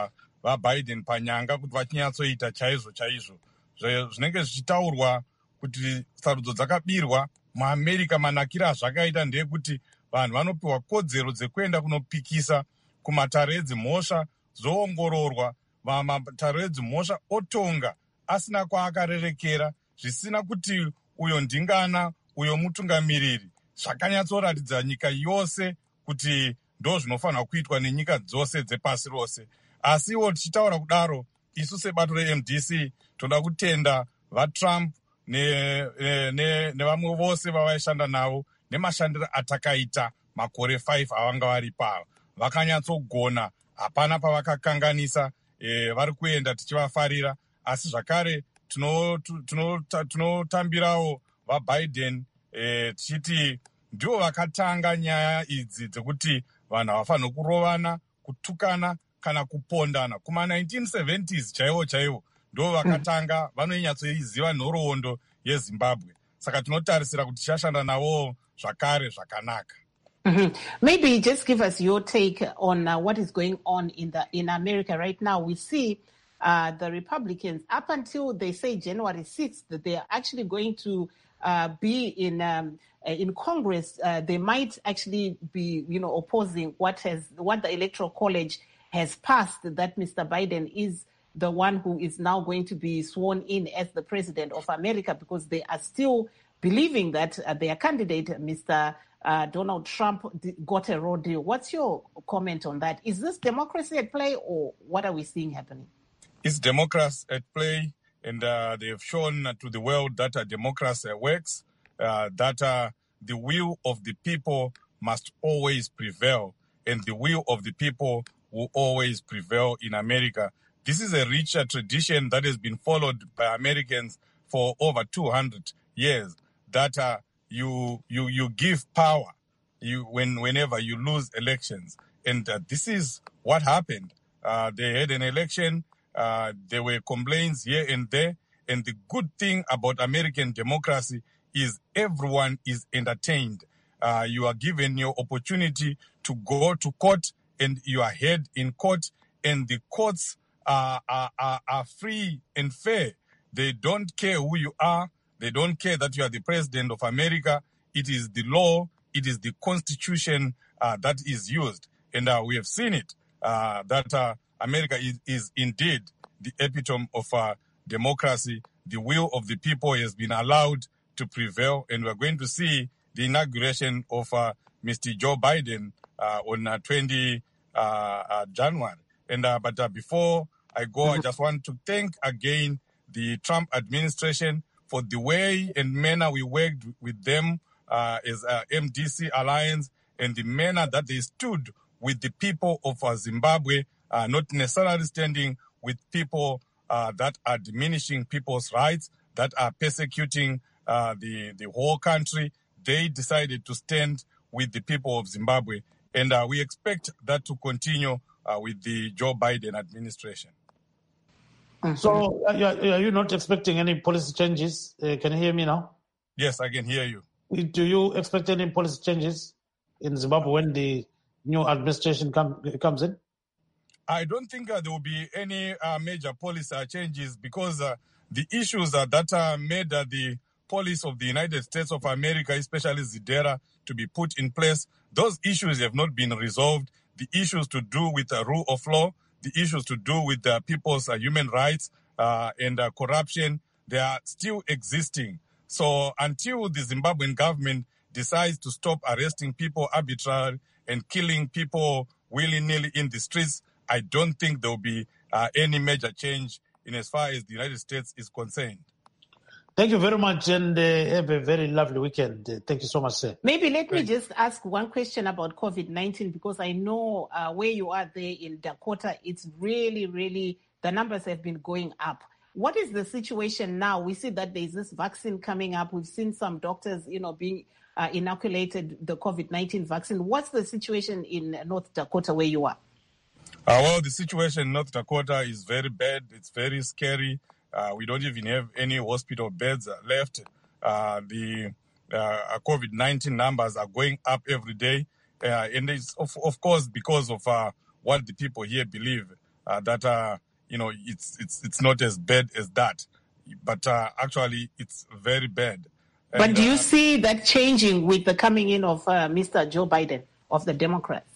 [SPEAKER 7] vaBiden panyanga kuti vachinyatsoita chaizvo chaizvo zvinenge zvichitaurwa kuti sarudzo dzakabirwa muamerica. Manakira azvakaita ndeyekuti vanhu vanopiwa kodzero dzekuenda kunopikisa kumatare edzimhosva zoongororwa, matare edzimhosva otonga asina kwaakarerekera, zvisina kuti uyo ndingana uyo mutungamiriri. Zvakanyatsoratidza nyika yose kuti ndo zvinofanirwa kuitwa nenyika dzose dzepasi rose. Asiwo tichitaura kudaro, isu sebato re-M D C toda kutenda vaTrump nevamwe ne, ne vose vavaishanda navo nemashandiro atakaita makore five avanga vari pava. Vakanyatsogona, hapana pavakakanganisa, e, vari kuenda tichivafarira. Asi zvakare tinotambirawo vaBiden e, tichiti ndivo vakatanga nyaya idzi dzekuti vanhu havafaniri kurovana, kutukana kana kupondana. Kuma nineteen seventies chaivo chaivo ndo vakatanga vanonyatsoiziva nhoroondo yeZimbabwe. Saka tinotarisira kuti tichashanda navo zvakare zvakanaka.
[SPEAKER 2] Mm-hmm. Maybe just give us your take on uh, what is going on in the in America right now. We see uh, the Republicans, up until they say January sixth, that they are actually going to uh, be in um, in Congress. Uh, they might actually be, you know, opposing what has what the Electoral College has passed, that Mister Biden is the one who is now going to be sworn in as the president of America, because they are still believing that uh, their candidate, Mister Uh, Donald Trump, got a raw deal. What's your comment on that? Is this democracy at play, or what are we seeing happening?
[SPEAKER 7] It's democracy at play, and uh, they have shown to the world that uh, democracy works, uh, that uh, the will of the people must always prevail, and the will of the people will always prevail in America. This is a rich uh, tradition that has been followed by Americans for over two hundred years, that uh, You you you give power you when whenever you lose elections, and uh, this is what happened. Uh, they had an election. Uh, there were complaints here and there, and the good thing about American democracy is everyone is entertained. Uh, you are given your opportunity to go to court, and you are heard in court, and the courts are are, are, are free and fair. They don't care who you are. They don't care that you are the president of America. It is the law, it is the constitution uh, that is used. And uh, we have seen it, uh, that uh, America is, is indeed the epitome of uh, democracy. The will of the people has been allowed to prevail. And we're going to see the inauguration of uh, Mister Joe Biden uh, on uh, twentieth uh, uh, January. And uh, But uh, before I go, I just want to thank again the Trump administration for the way and manner we worked with them uh, as uh, M D C Alliance, and the manner that they stood with the people of uh, Zimbabwe, uh, not necessarily standing with people uh, that are diminishing people's rights, that are persecuting uh, the, the whole country. They decided to stand with the people of Zimbabwe, and uh, we expect that to continue uh, with the Joe Biden administration.
[SPEAKER 1] So, uh, are you not expecting any policy changes? Uh, can you hear me now?
[SPEAKER 7] Yes, I can hear you.
[SPEAKER 1] Do you expect any policy changes in Zimbabwe when the new administration come, comes in?
[SPEAKER 7] I don't think uh, there will be any uh, major policy changes, because uh, the issues uh, that uh, made uh, the police of the United States of America, especially ZIDERA, to be put in place, those issues have not been resolved. The issues to do with the rule of law, the issues to do with the people's uh, human rights uh, and uh, corruption, they are still existing. So until the Zimbabwean government decides to stop arresting people arbitrarily and killing people willy-nilly in the streets, I don't think there will be uh, any major change in as far as the United States is concerned.
[SPEAKER 1] Thank you very much, and uh, have a very lovely weekend. Uh, thank you so much, sir.
[SPEAKER 2] Maybe let me just ask one question about COVID nineteen, because I know uh, where you are there in Dakota, it's really, really, the numbers have been going up. What is the situation now? We see that there's this vaccine coming up. We've seen some doctors, you know, being uh, inoculated the COVID nineteen vaccine. What's the situation in North Dakota where you are?
[SPEAKER 7] Uh, well, the situation in North Dakota is very bad. It's very scary. Uh, we don't even have any hospital beds left. Uh, the uh, COVID nineteen numbers are going up every day. Uh, and it's, of, of course, because of uh, what the people here believe. uh, that, uh, you know, it's, it's, it's not as bad as that. But uh, actually, it's very bad. And,
[SPEAKER 2] but do you
[SPEAKER 7] uh,
[SPEAKER 2] see that changing with the coming in of uh, Mister Joe Biden of the Democrats?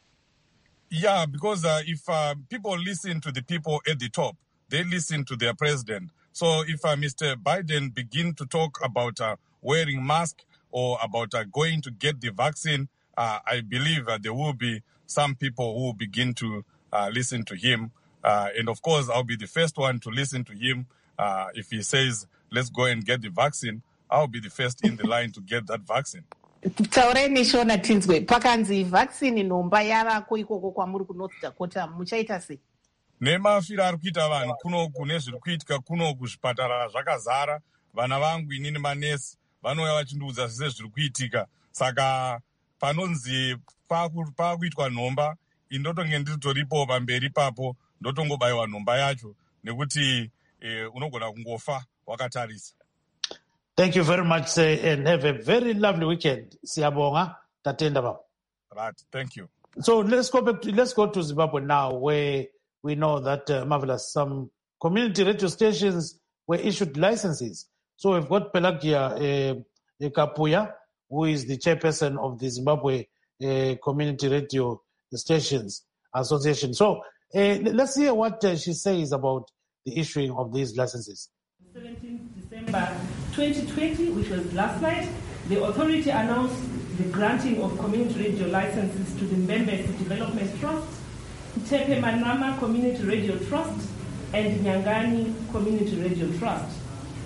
[SPEAKER 7] Yeah, because uh, if uh, people listen to the people at the top, they listen to their president. So if uh, Mister Biden begin to talk about uh, wearing mask or about uh, going to get the vaccine, uh, I believe uh, there will be some people who will begin to uh, listen to him. Uh, and of course, I'll be the first one to listen to him. Uh, if he says, let's go and get the vaccine, I'll be the first in the line to get that vaccine.
[SPEAKER 2] Taureni shona tinzwe pakanzi vaccine nomba yavako ikoko kwamuri ku North Dakota muchaita sei?
[SPEAKER 7] Nemafira ari kuita vanhu kunoku nezviri kuitika kunoku zvipatara zvakazara. Vana vangu inini manesi vanouya vachindiudza zvese zviri kuitika. Saka panonzi pakuitwa nhomba, indotonge ndiritoripo pamberi papo ndotongobayiwa nhomba yacho nekuti eh, unogona kungofa wakatarisa.
[SPEAKER 1] Thank you very much, uh, and have a very lovely weekend. Siyabonga, tatenda baba.
[SPEAKER 7] Right, thank you.
[SPEAKER 1] So let's go back to, let's go to Zimbabwe now, where we know that, uh, Marvelous, some community radio stations were issued licenses. So we've got Pelagia uh, Kapuya, who is the chairperson of the Zimbabwe uh, Community Radio Stations Association. So uh, let's hear what uh, she says about the issuing of these licenses.
[SPEAKER 8] seventeenth December twenty twenty, which was last night, the authority announced the granting of community radio licenses to the Mbembe Development Trust, Tepe Manama Community Radio Trust, and Nyangani Community Radio Trust.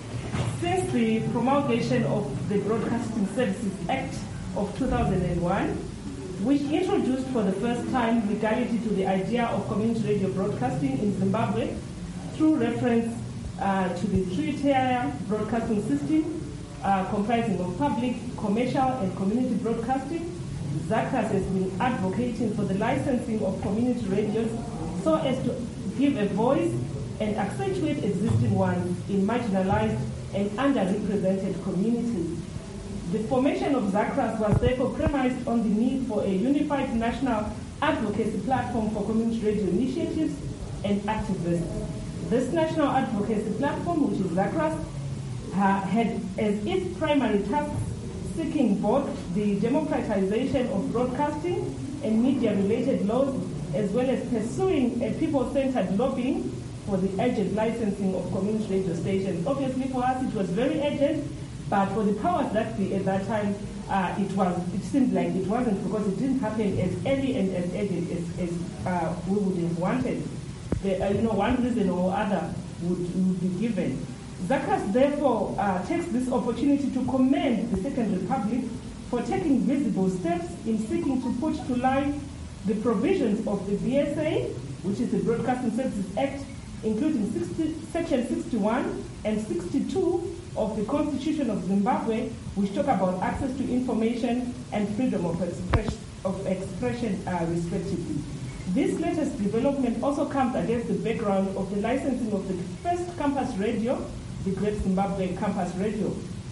[SPEAKER 8] Since the promulgation of the Broadcasting Services Act of two thousand one, which introduced for the first time legality to the idea of community radio broadcasting in Zimbabwe through reference uh, to the three-tier broadcasting system uh, comprising of public, commercial, and community broadcasting, ZACRAS has been advocating for the licensing of community radios so as to give a voice and accentuate existing ones in marginalized and underrepresented communities. The formation of ZACRAS was therefore premised on the need for a unified national advocacy platform for community radio initiatives and activists. This national advocacy platform, which is ZACRAS, uh, had as its primary task seeking both the democratization of broadcasting and media-related laws, as well as pursuing a people-centered lobbying for the urgent licensing of community radio stations. Obviously, for us, it was very urgent, but for the powers that be at that time, uh, it was. It seemed like it wasn't, because it didn't happen as early and as urgent as, as uh, we would have wanted. The, uh, you know, one reason or other would, would be given. ZACRAS therefore uh, takes this opportunity to commend the Second Republic for taking visible steps in seeking to put to life the provisions of the B S A, which is the Broadcasting Services Act, including sixty, Section sixty-one and sixty-two of the Constitution of Zimbabwe, which talk about access to information and freedom of, express, of expression, uh, respectively. This latest development also comes against the background of the licensing of the first campus radio, the Great Zimbabwe Campus Radio.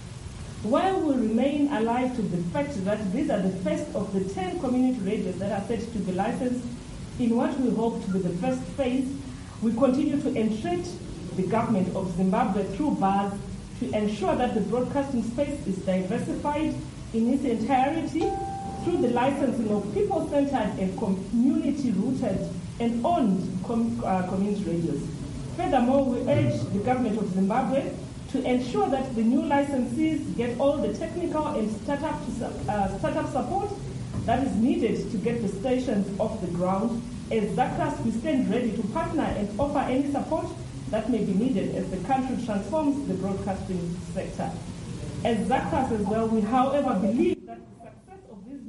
[SPEAKER 8] While we remain alive to the fact that these are the first of the ten community radios that are set to be licensed in what we hope to be the first phase, we continue to entreat the government of Zimbabwe through B A S to ensure that the broadcasting space is diversified in its entirety through the licensing of people-centered and community-rooted and owned com- uh, community radios. Furthermore, we urge the government of Zimbabwe to ensure that the new licensees get all the technical and startup, uh, startup support that is needed to get the stations off the ground. As ZACRAS, we stand ready to partner and offer any support that may be needed as the country transforms the broadcasting sector. As ZACRAS as well, we however believe that the success of this...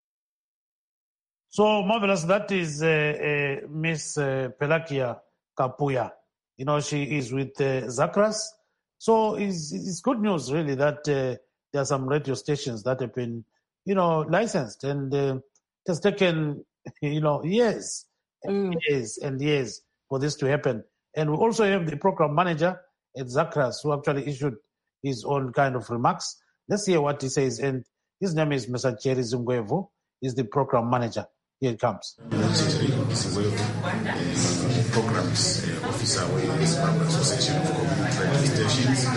[SPEAKER 1] So, Marvelous, that is uh, uh, Miss uh, Pelagia Kapuya. You know, she is with uh, ZACRAS. So it's, it's good news, really, that uh, there are some radio stations that have been, you know, licensed. And uh, it has taken, you know, years and mm. years and years for this to happen. And we also have the program manager at ZACRAS who actually issued his own kind of remarks. Let's hear what he says. And his name is Mister Jerry Zungwevu. He's the program manager. Here it comes.
[SPEAKER 9] Secretary Zimbabwe, uh, Programs uh, Officer with Zimbabwe Association of Community Radio Stations.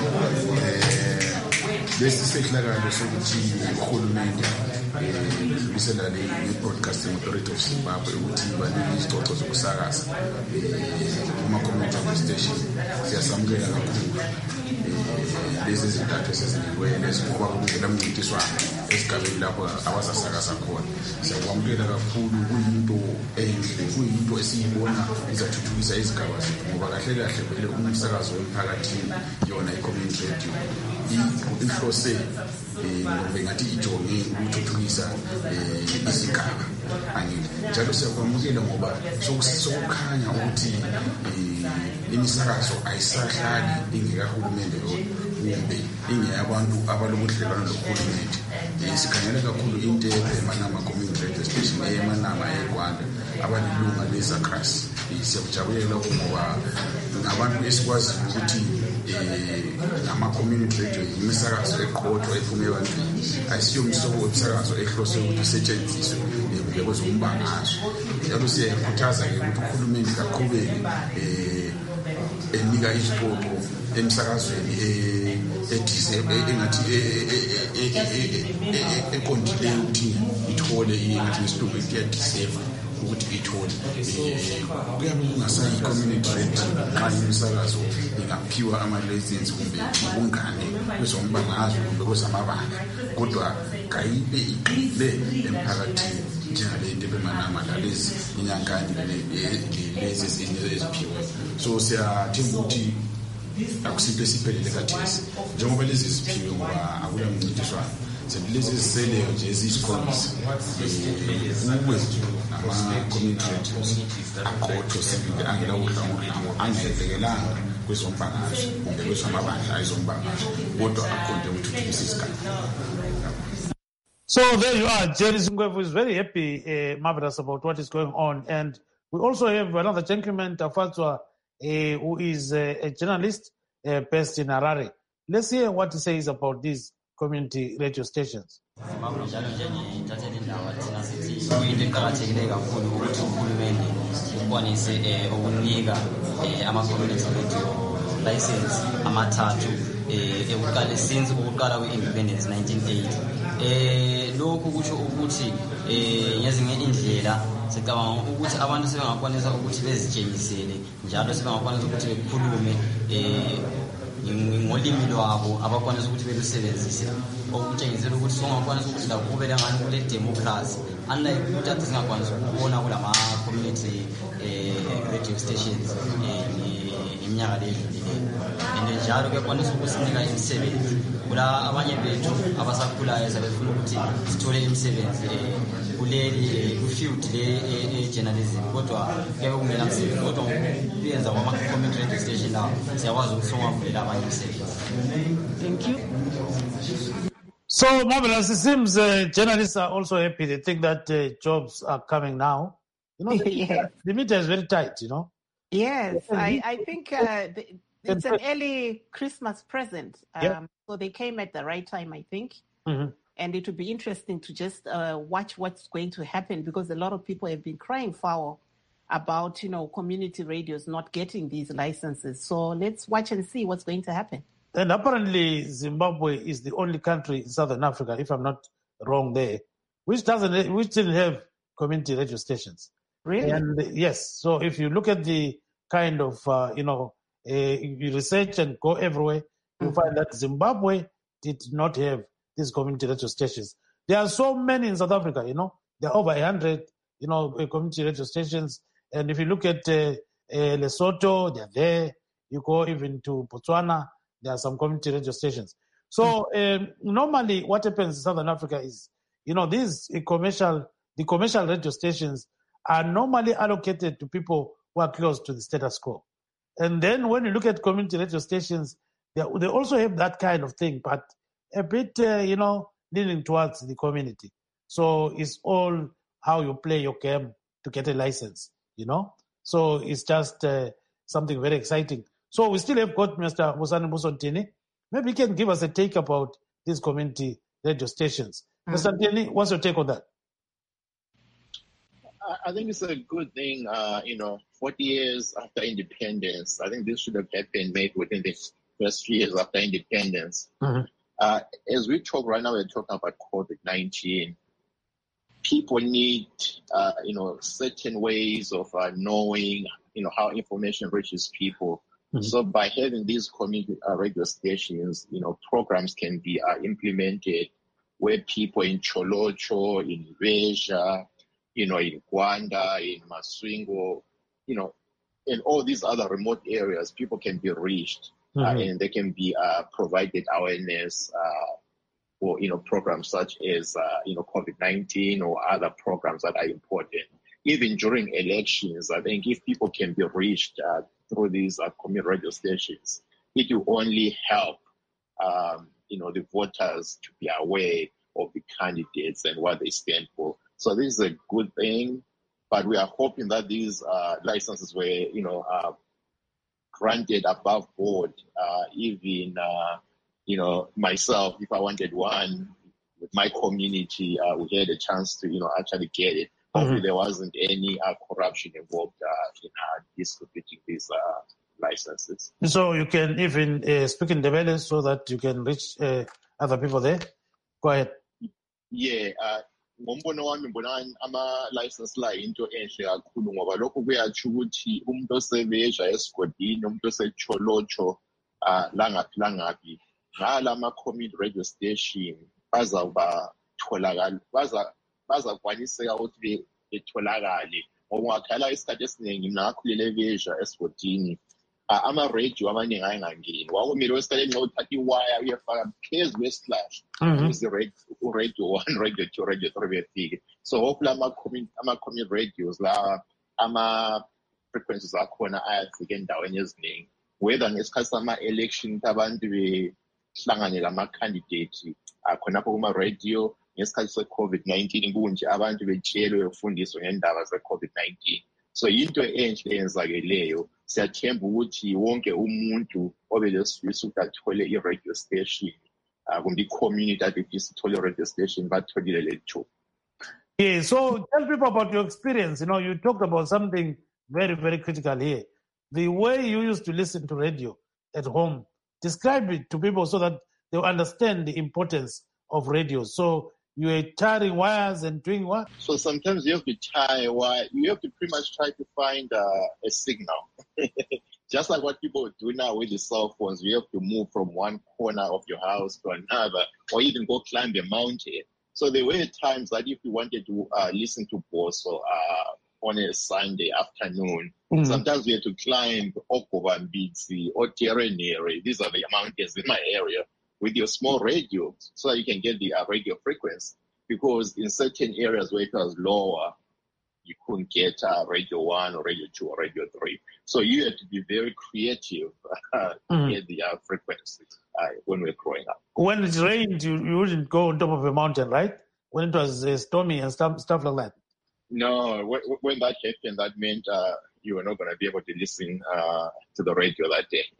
[SPEAKER 9] Lesi sehlakalo sokuthi uhulumende udlulisela le Broadcasting Authority of Zimbabwe ukuthi banike izicoco zokusakaza kuma community radio station siyasamukela kakhulu lezi zintathu esezindiwele ngoba kungela mncintiswano esigabeni lapho abazasakaza khona. Siyakwamukela kakhulu, kuyinto enhle, kuyinto esiyibona izathuthukisa izigaba zethu ngoba kahle kahle vele umsakazo wemphakathini yona i-community radio ihlose ngoba ngathi ijonge ukuthuthukisa izigaba angithi njalo siyakwamukela ngoba sokukhanya ukuthi imisakazo ayisahlali ingekahulumende kumbe ingeyabantu abalobudlelwano nohulumende. Sikhangela kakhulu into emanama community radio station emanama eGwanda abalilunga lezakras. Siyakujabulela ngoba ngabantu esikwazi ukuthi ama-community radio imisakazo eqotho ephume ebantwini ayisiyo umhlobo wemsakazo ehlose ukuthi isetshenziswe kwezombangazwe. Njalo siyakhuthaza-ke ukuthi uhulumeni kaqhubeke enika isipoqo emsakazweni engathi eqondileyo ukuthi ithole engathi ngesilungu iyadiserva ukuthi ithole. Kuyabe kungasayi community radio nxa imisakazo ingaphiwa ama-license kumbe ubungane kwezombangazwe kumbe kwezamabandla, kodwa kayibe iqile emphakathini njengale nto bemanama lalezi inyangane lezi ezinye eziphiwe. So siyathemba ukuthi akusinto esiphelele kathesi njengoba lezi ziphiwe ngoba akula mncintiswano. Lezi eziseleyo nje eziyisikhombisa kuwe nama-community radios aqotho sibili angela udlango angezelelanga kwezombangazwe kumbe kwezamabandla ayizombangazwe kodwa aqonde ukuthuthukisa isigaba.
[SPEAKER 1] So there you are. Jerry Zingwevu is very happy, uh, marvelous about what is going on. And we also have another gentleman, Tafatswa, uh, who is uh, a journalist uh, based in Harare. Let's hear what he says about these community radio stations.
[SPEAKER 10] License amathathu ekuqala since ukuqala kwe-independence nineteen eighty. Eh lokhu kusho ukuthi eh ngezinye indlela sicabanga ukuthi abantu sebengakwanisa ukuthi bezitshengisele njalo sebengakwanisa ukuthi bekhulume eh ngolimi lwabo abakwanisa ukuthi belusebenzise okutshengisela ukuthi songakwanisa ukuthi la kube lengane kule democracy unlike ukuthi athi singakwanisa ukubona kulama community eh radio stations iminyaka ledlulileyo. And njalo kuyakwanisa ukusinika imisebenzi kula abanye bethu abasakhulayo sebefuna ukuthi sithole imisebenzi kuleli ku-field le journalism kodwa kuyabe kungela msebenzi kodwa ukuyenza kwama-community radio station lawo siyakwazi ukuthi songavulela abanye imisebenzi.
[SPEAKER 2] Thank you.
[SPEAKER 1] So, marvelous. It seems uh, journalists are also happy. They think that uh, jobs are coming now. You know, the,
[SPEAKER 2] Yes.
[SPEAKER 1] the meter is very tight, you know.
[SPEAKER 2] Yes, I, I think uh, the, it's an early Christmas present. Um,
[SPEAKER 1] Yeah.
[SPEAKER 2] So they came at the right time, I think.
[SPEAKER 1] Mhm.
[SPEAKER 2] And it would be interesting to just uh, watch what's going to happen because a lot of people have been crying foul about, you know, community radios not getting these licenses. So let's watch and see what's going to happen.
[SPEAKER 1] And apparently, Zimbabwe is the only country in Southern Africa, if I'm not wrong, there, which doesn't, which didn't have community radio stations.
[SPEAKER 2] Really?
[SPEAKER 1] And uh, yes, so if you look at the kind of, uh, you know, uh, you research and go everywhere, you find that Zimbabwe did not have these community radio stations. There are so many in South Africa, you know, there are over a hundred, you know, uh, community radio stations. And if you look at uh, uh, Lesotho, they're there. You go even to Botswana, there are some community radio stations. So um, normally what happens in Southern Africa is, you know, these uh, commercial, the commercial radio stations are normally allocated to people who are close to the status quo. And then when you look at community radio stations, they, they also have that kind of thing, but a bit, uh, you know, leaning towards the community. So it's all how you play your game to get a license, you know. So it's just uh, something very exciting. So we still have got Mister Musani Musontini. Maybe he can give us a take about these community radio stations. Mm-hmm. Mister Ntini, what's your take on that?
[SPEAKER 4] I think it's a good thing, uh, you know, forty years after independence. I think this should have happened maybe within the first few years after independence.
[SPEAKER 1] Mm-hmm.
[SPEAKER 4] Uh, as we talk right now, we're talking about COVID nineteen. People need, uh, you know, certain ways of uh, knowing, you know, how information reaches people. Mm-hmm. So by having these community uh, radio stations, you know, programs can be uh, implemented where people in Cholocho, in Veja, you know, in Gwanda, in Maswingo, you know, in all these other remote areas, people can be reached mm-hmm. uh, and they can be uh, provided awareness uh, for, you know, programs such as, uh, you know, COVID nineteen or other programs that are important. Even during elections, I think if people can be reached uh, through these uh, community radio stations, it will only help, um, you know, the voters to be aware of the candidates and what they stand for. So this is a good thing, but we are hoping that these uh, licenses were, you know, uh, granted above board. Uh, even, uh, you know, myself, if I wanted one with my community, uh, we had a chance to, you know, actually get it. Hopefully, mm-hmm. there wasn't any uh, corruption involved uh, in uh, distributing these uh, licenses.
[SPEAKER 1] So you can even uh, speak in Ndebele so that you can reach uh, other people there. Go ahead.
[SPEAKER 4] Yeah. Uh, ngombono wami ngibona ama-license la into enhle kakhulu ngoba lokho kuyatsho ukuthi umuntu osebeja esigodini umuntu osecholotsho uh, langaphi langaphi ngala ama-community radio station bazawuba tholakala baza bazakwaniseka ukuthi betholakale ngoba ungakhala isikhathi esiningi mina ngakhulele ebeja esigodini uh, ama-radio amaningi ayengangeni kwakumele wesikhatheni nxa uthatha iwaya uyefaka phezu kwesihlahle ukuze uradio one, radio two, radio three befike. So hopefully ama-community ama-community radios la ama-frequencies akhona ayafika endaweni eziningi whether ngesikhathi sama-election abantu behlangane lama-candidate akhonapho kuma-radio ngesikhathi se-COVID nineteen kunje abantu betshelwe befundiswe ngendaba ze-COVID nineteen. So yinto enhle eyenzakeleyo. Siyathemba ukuthi wonke umuntu obelesifiso ukuthi athole i-radio station uh, kumbe i-community ade ifisa uthole i-radio station batholile lethu.
[SPEAKER 1] Yeah, so tell people about your experience. You know, you talked about something very, very critical here. The way you used to listen to radio at home, describe it to people so that they understand the importance of radio. So you were tearing wires and doing what?
[SPEAKER 4] So sometimes you have to tie a wire. You have to pretty much try to find uh, a signal. Just like what people do now with the cell phones, you have to move from one corner of your house to another, or even go climb a mountain. So there were times that if you wanted to uh, listen to Boso uh, on a Sunday afternoon, mm-hmm. sometimes we had to climb Okobambitsi or Terenere. These are the mountains in my area, with your small radio so that you can get the uh, radio frequency. Because in certain areas where it was lower, you couldn't get uh, radio one or radio two or radio three. So you had to be very creative uh, to mm. get the uh, frequency uh, when we were growing up.
[SPEAKER 1] When it rained, you, you wouldn't go on top of a mountain, right? When it was uh, stormy and stuff, stuff like that?
[SPEAKER 4] No, when, when that happened, that meant uh, you were not going to be able to listen uh, to the radio that day.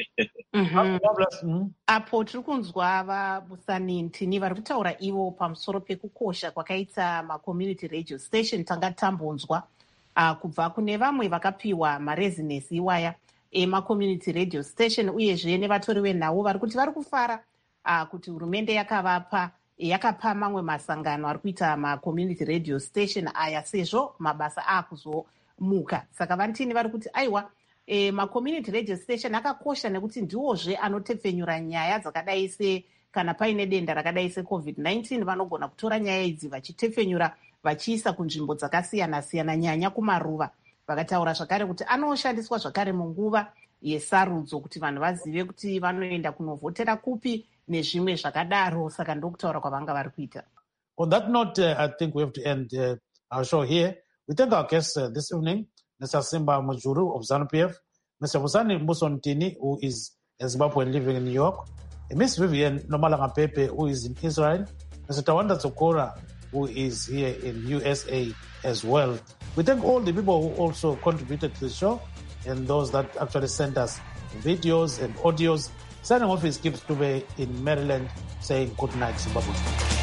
[SPEAKER 2] Apo tiri kunzwa vabusanintini vari kutaura ivo pamusoro pekukosha kwakaita macommunity radio station tanga tambonzwa uh, kubva kune vamwe vakapiwa marezinesi iwaya emacommunity radio station uyezve nevatori venhau vari kuti vari kufara uh, kuti hurumende yakavapa yakapa mamwe masangano ari kuita macommunity radio station aya sezvo mabasa akuzomuka. Saka vantini vari kuti aiwa e, macommunity radio station akakosha nekuti ndiwozve anotepfenyura nyaya dzakadai se kana paine denda rakadai secovid nineteen vanogona kutora nyaya idzi vachitepfenyura vachiisa kunzvimbo dzakasiyana-siyana nyanya kumaruva. Vakataura zvakare kuti anoshandiswa zvakare munguva yesarudzo kuti vanhu vazive kuti vanoenda kunovhotera kupi nezvimwe zvakadaro. Saka ndokutaura kwavanga vari kuita.
[SPEAKER 1] On that note, uh, I think we have to end uh, our show here. We thank our guests uh, this evening, Mister Simba Mujuru of ZANU P F, Mister Busani Musontini, who is a Zimbabwean living in New York, and Miss Vivian Nomalanga Pepe, who is in Israel, Mister Tawanda Tsokora, who is here in U S A as well. We thank all the people who also contributed to the show and those that actually sent us videos and audios. Signing off is Gibbs Dube in Maryland saying good night, Zimbabwe.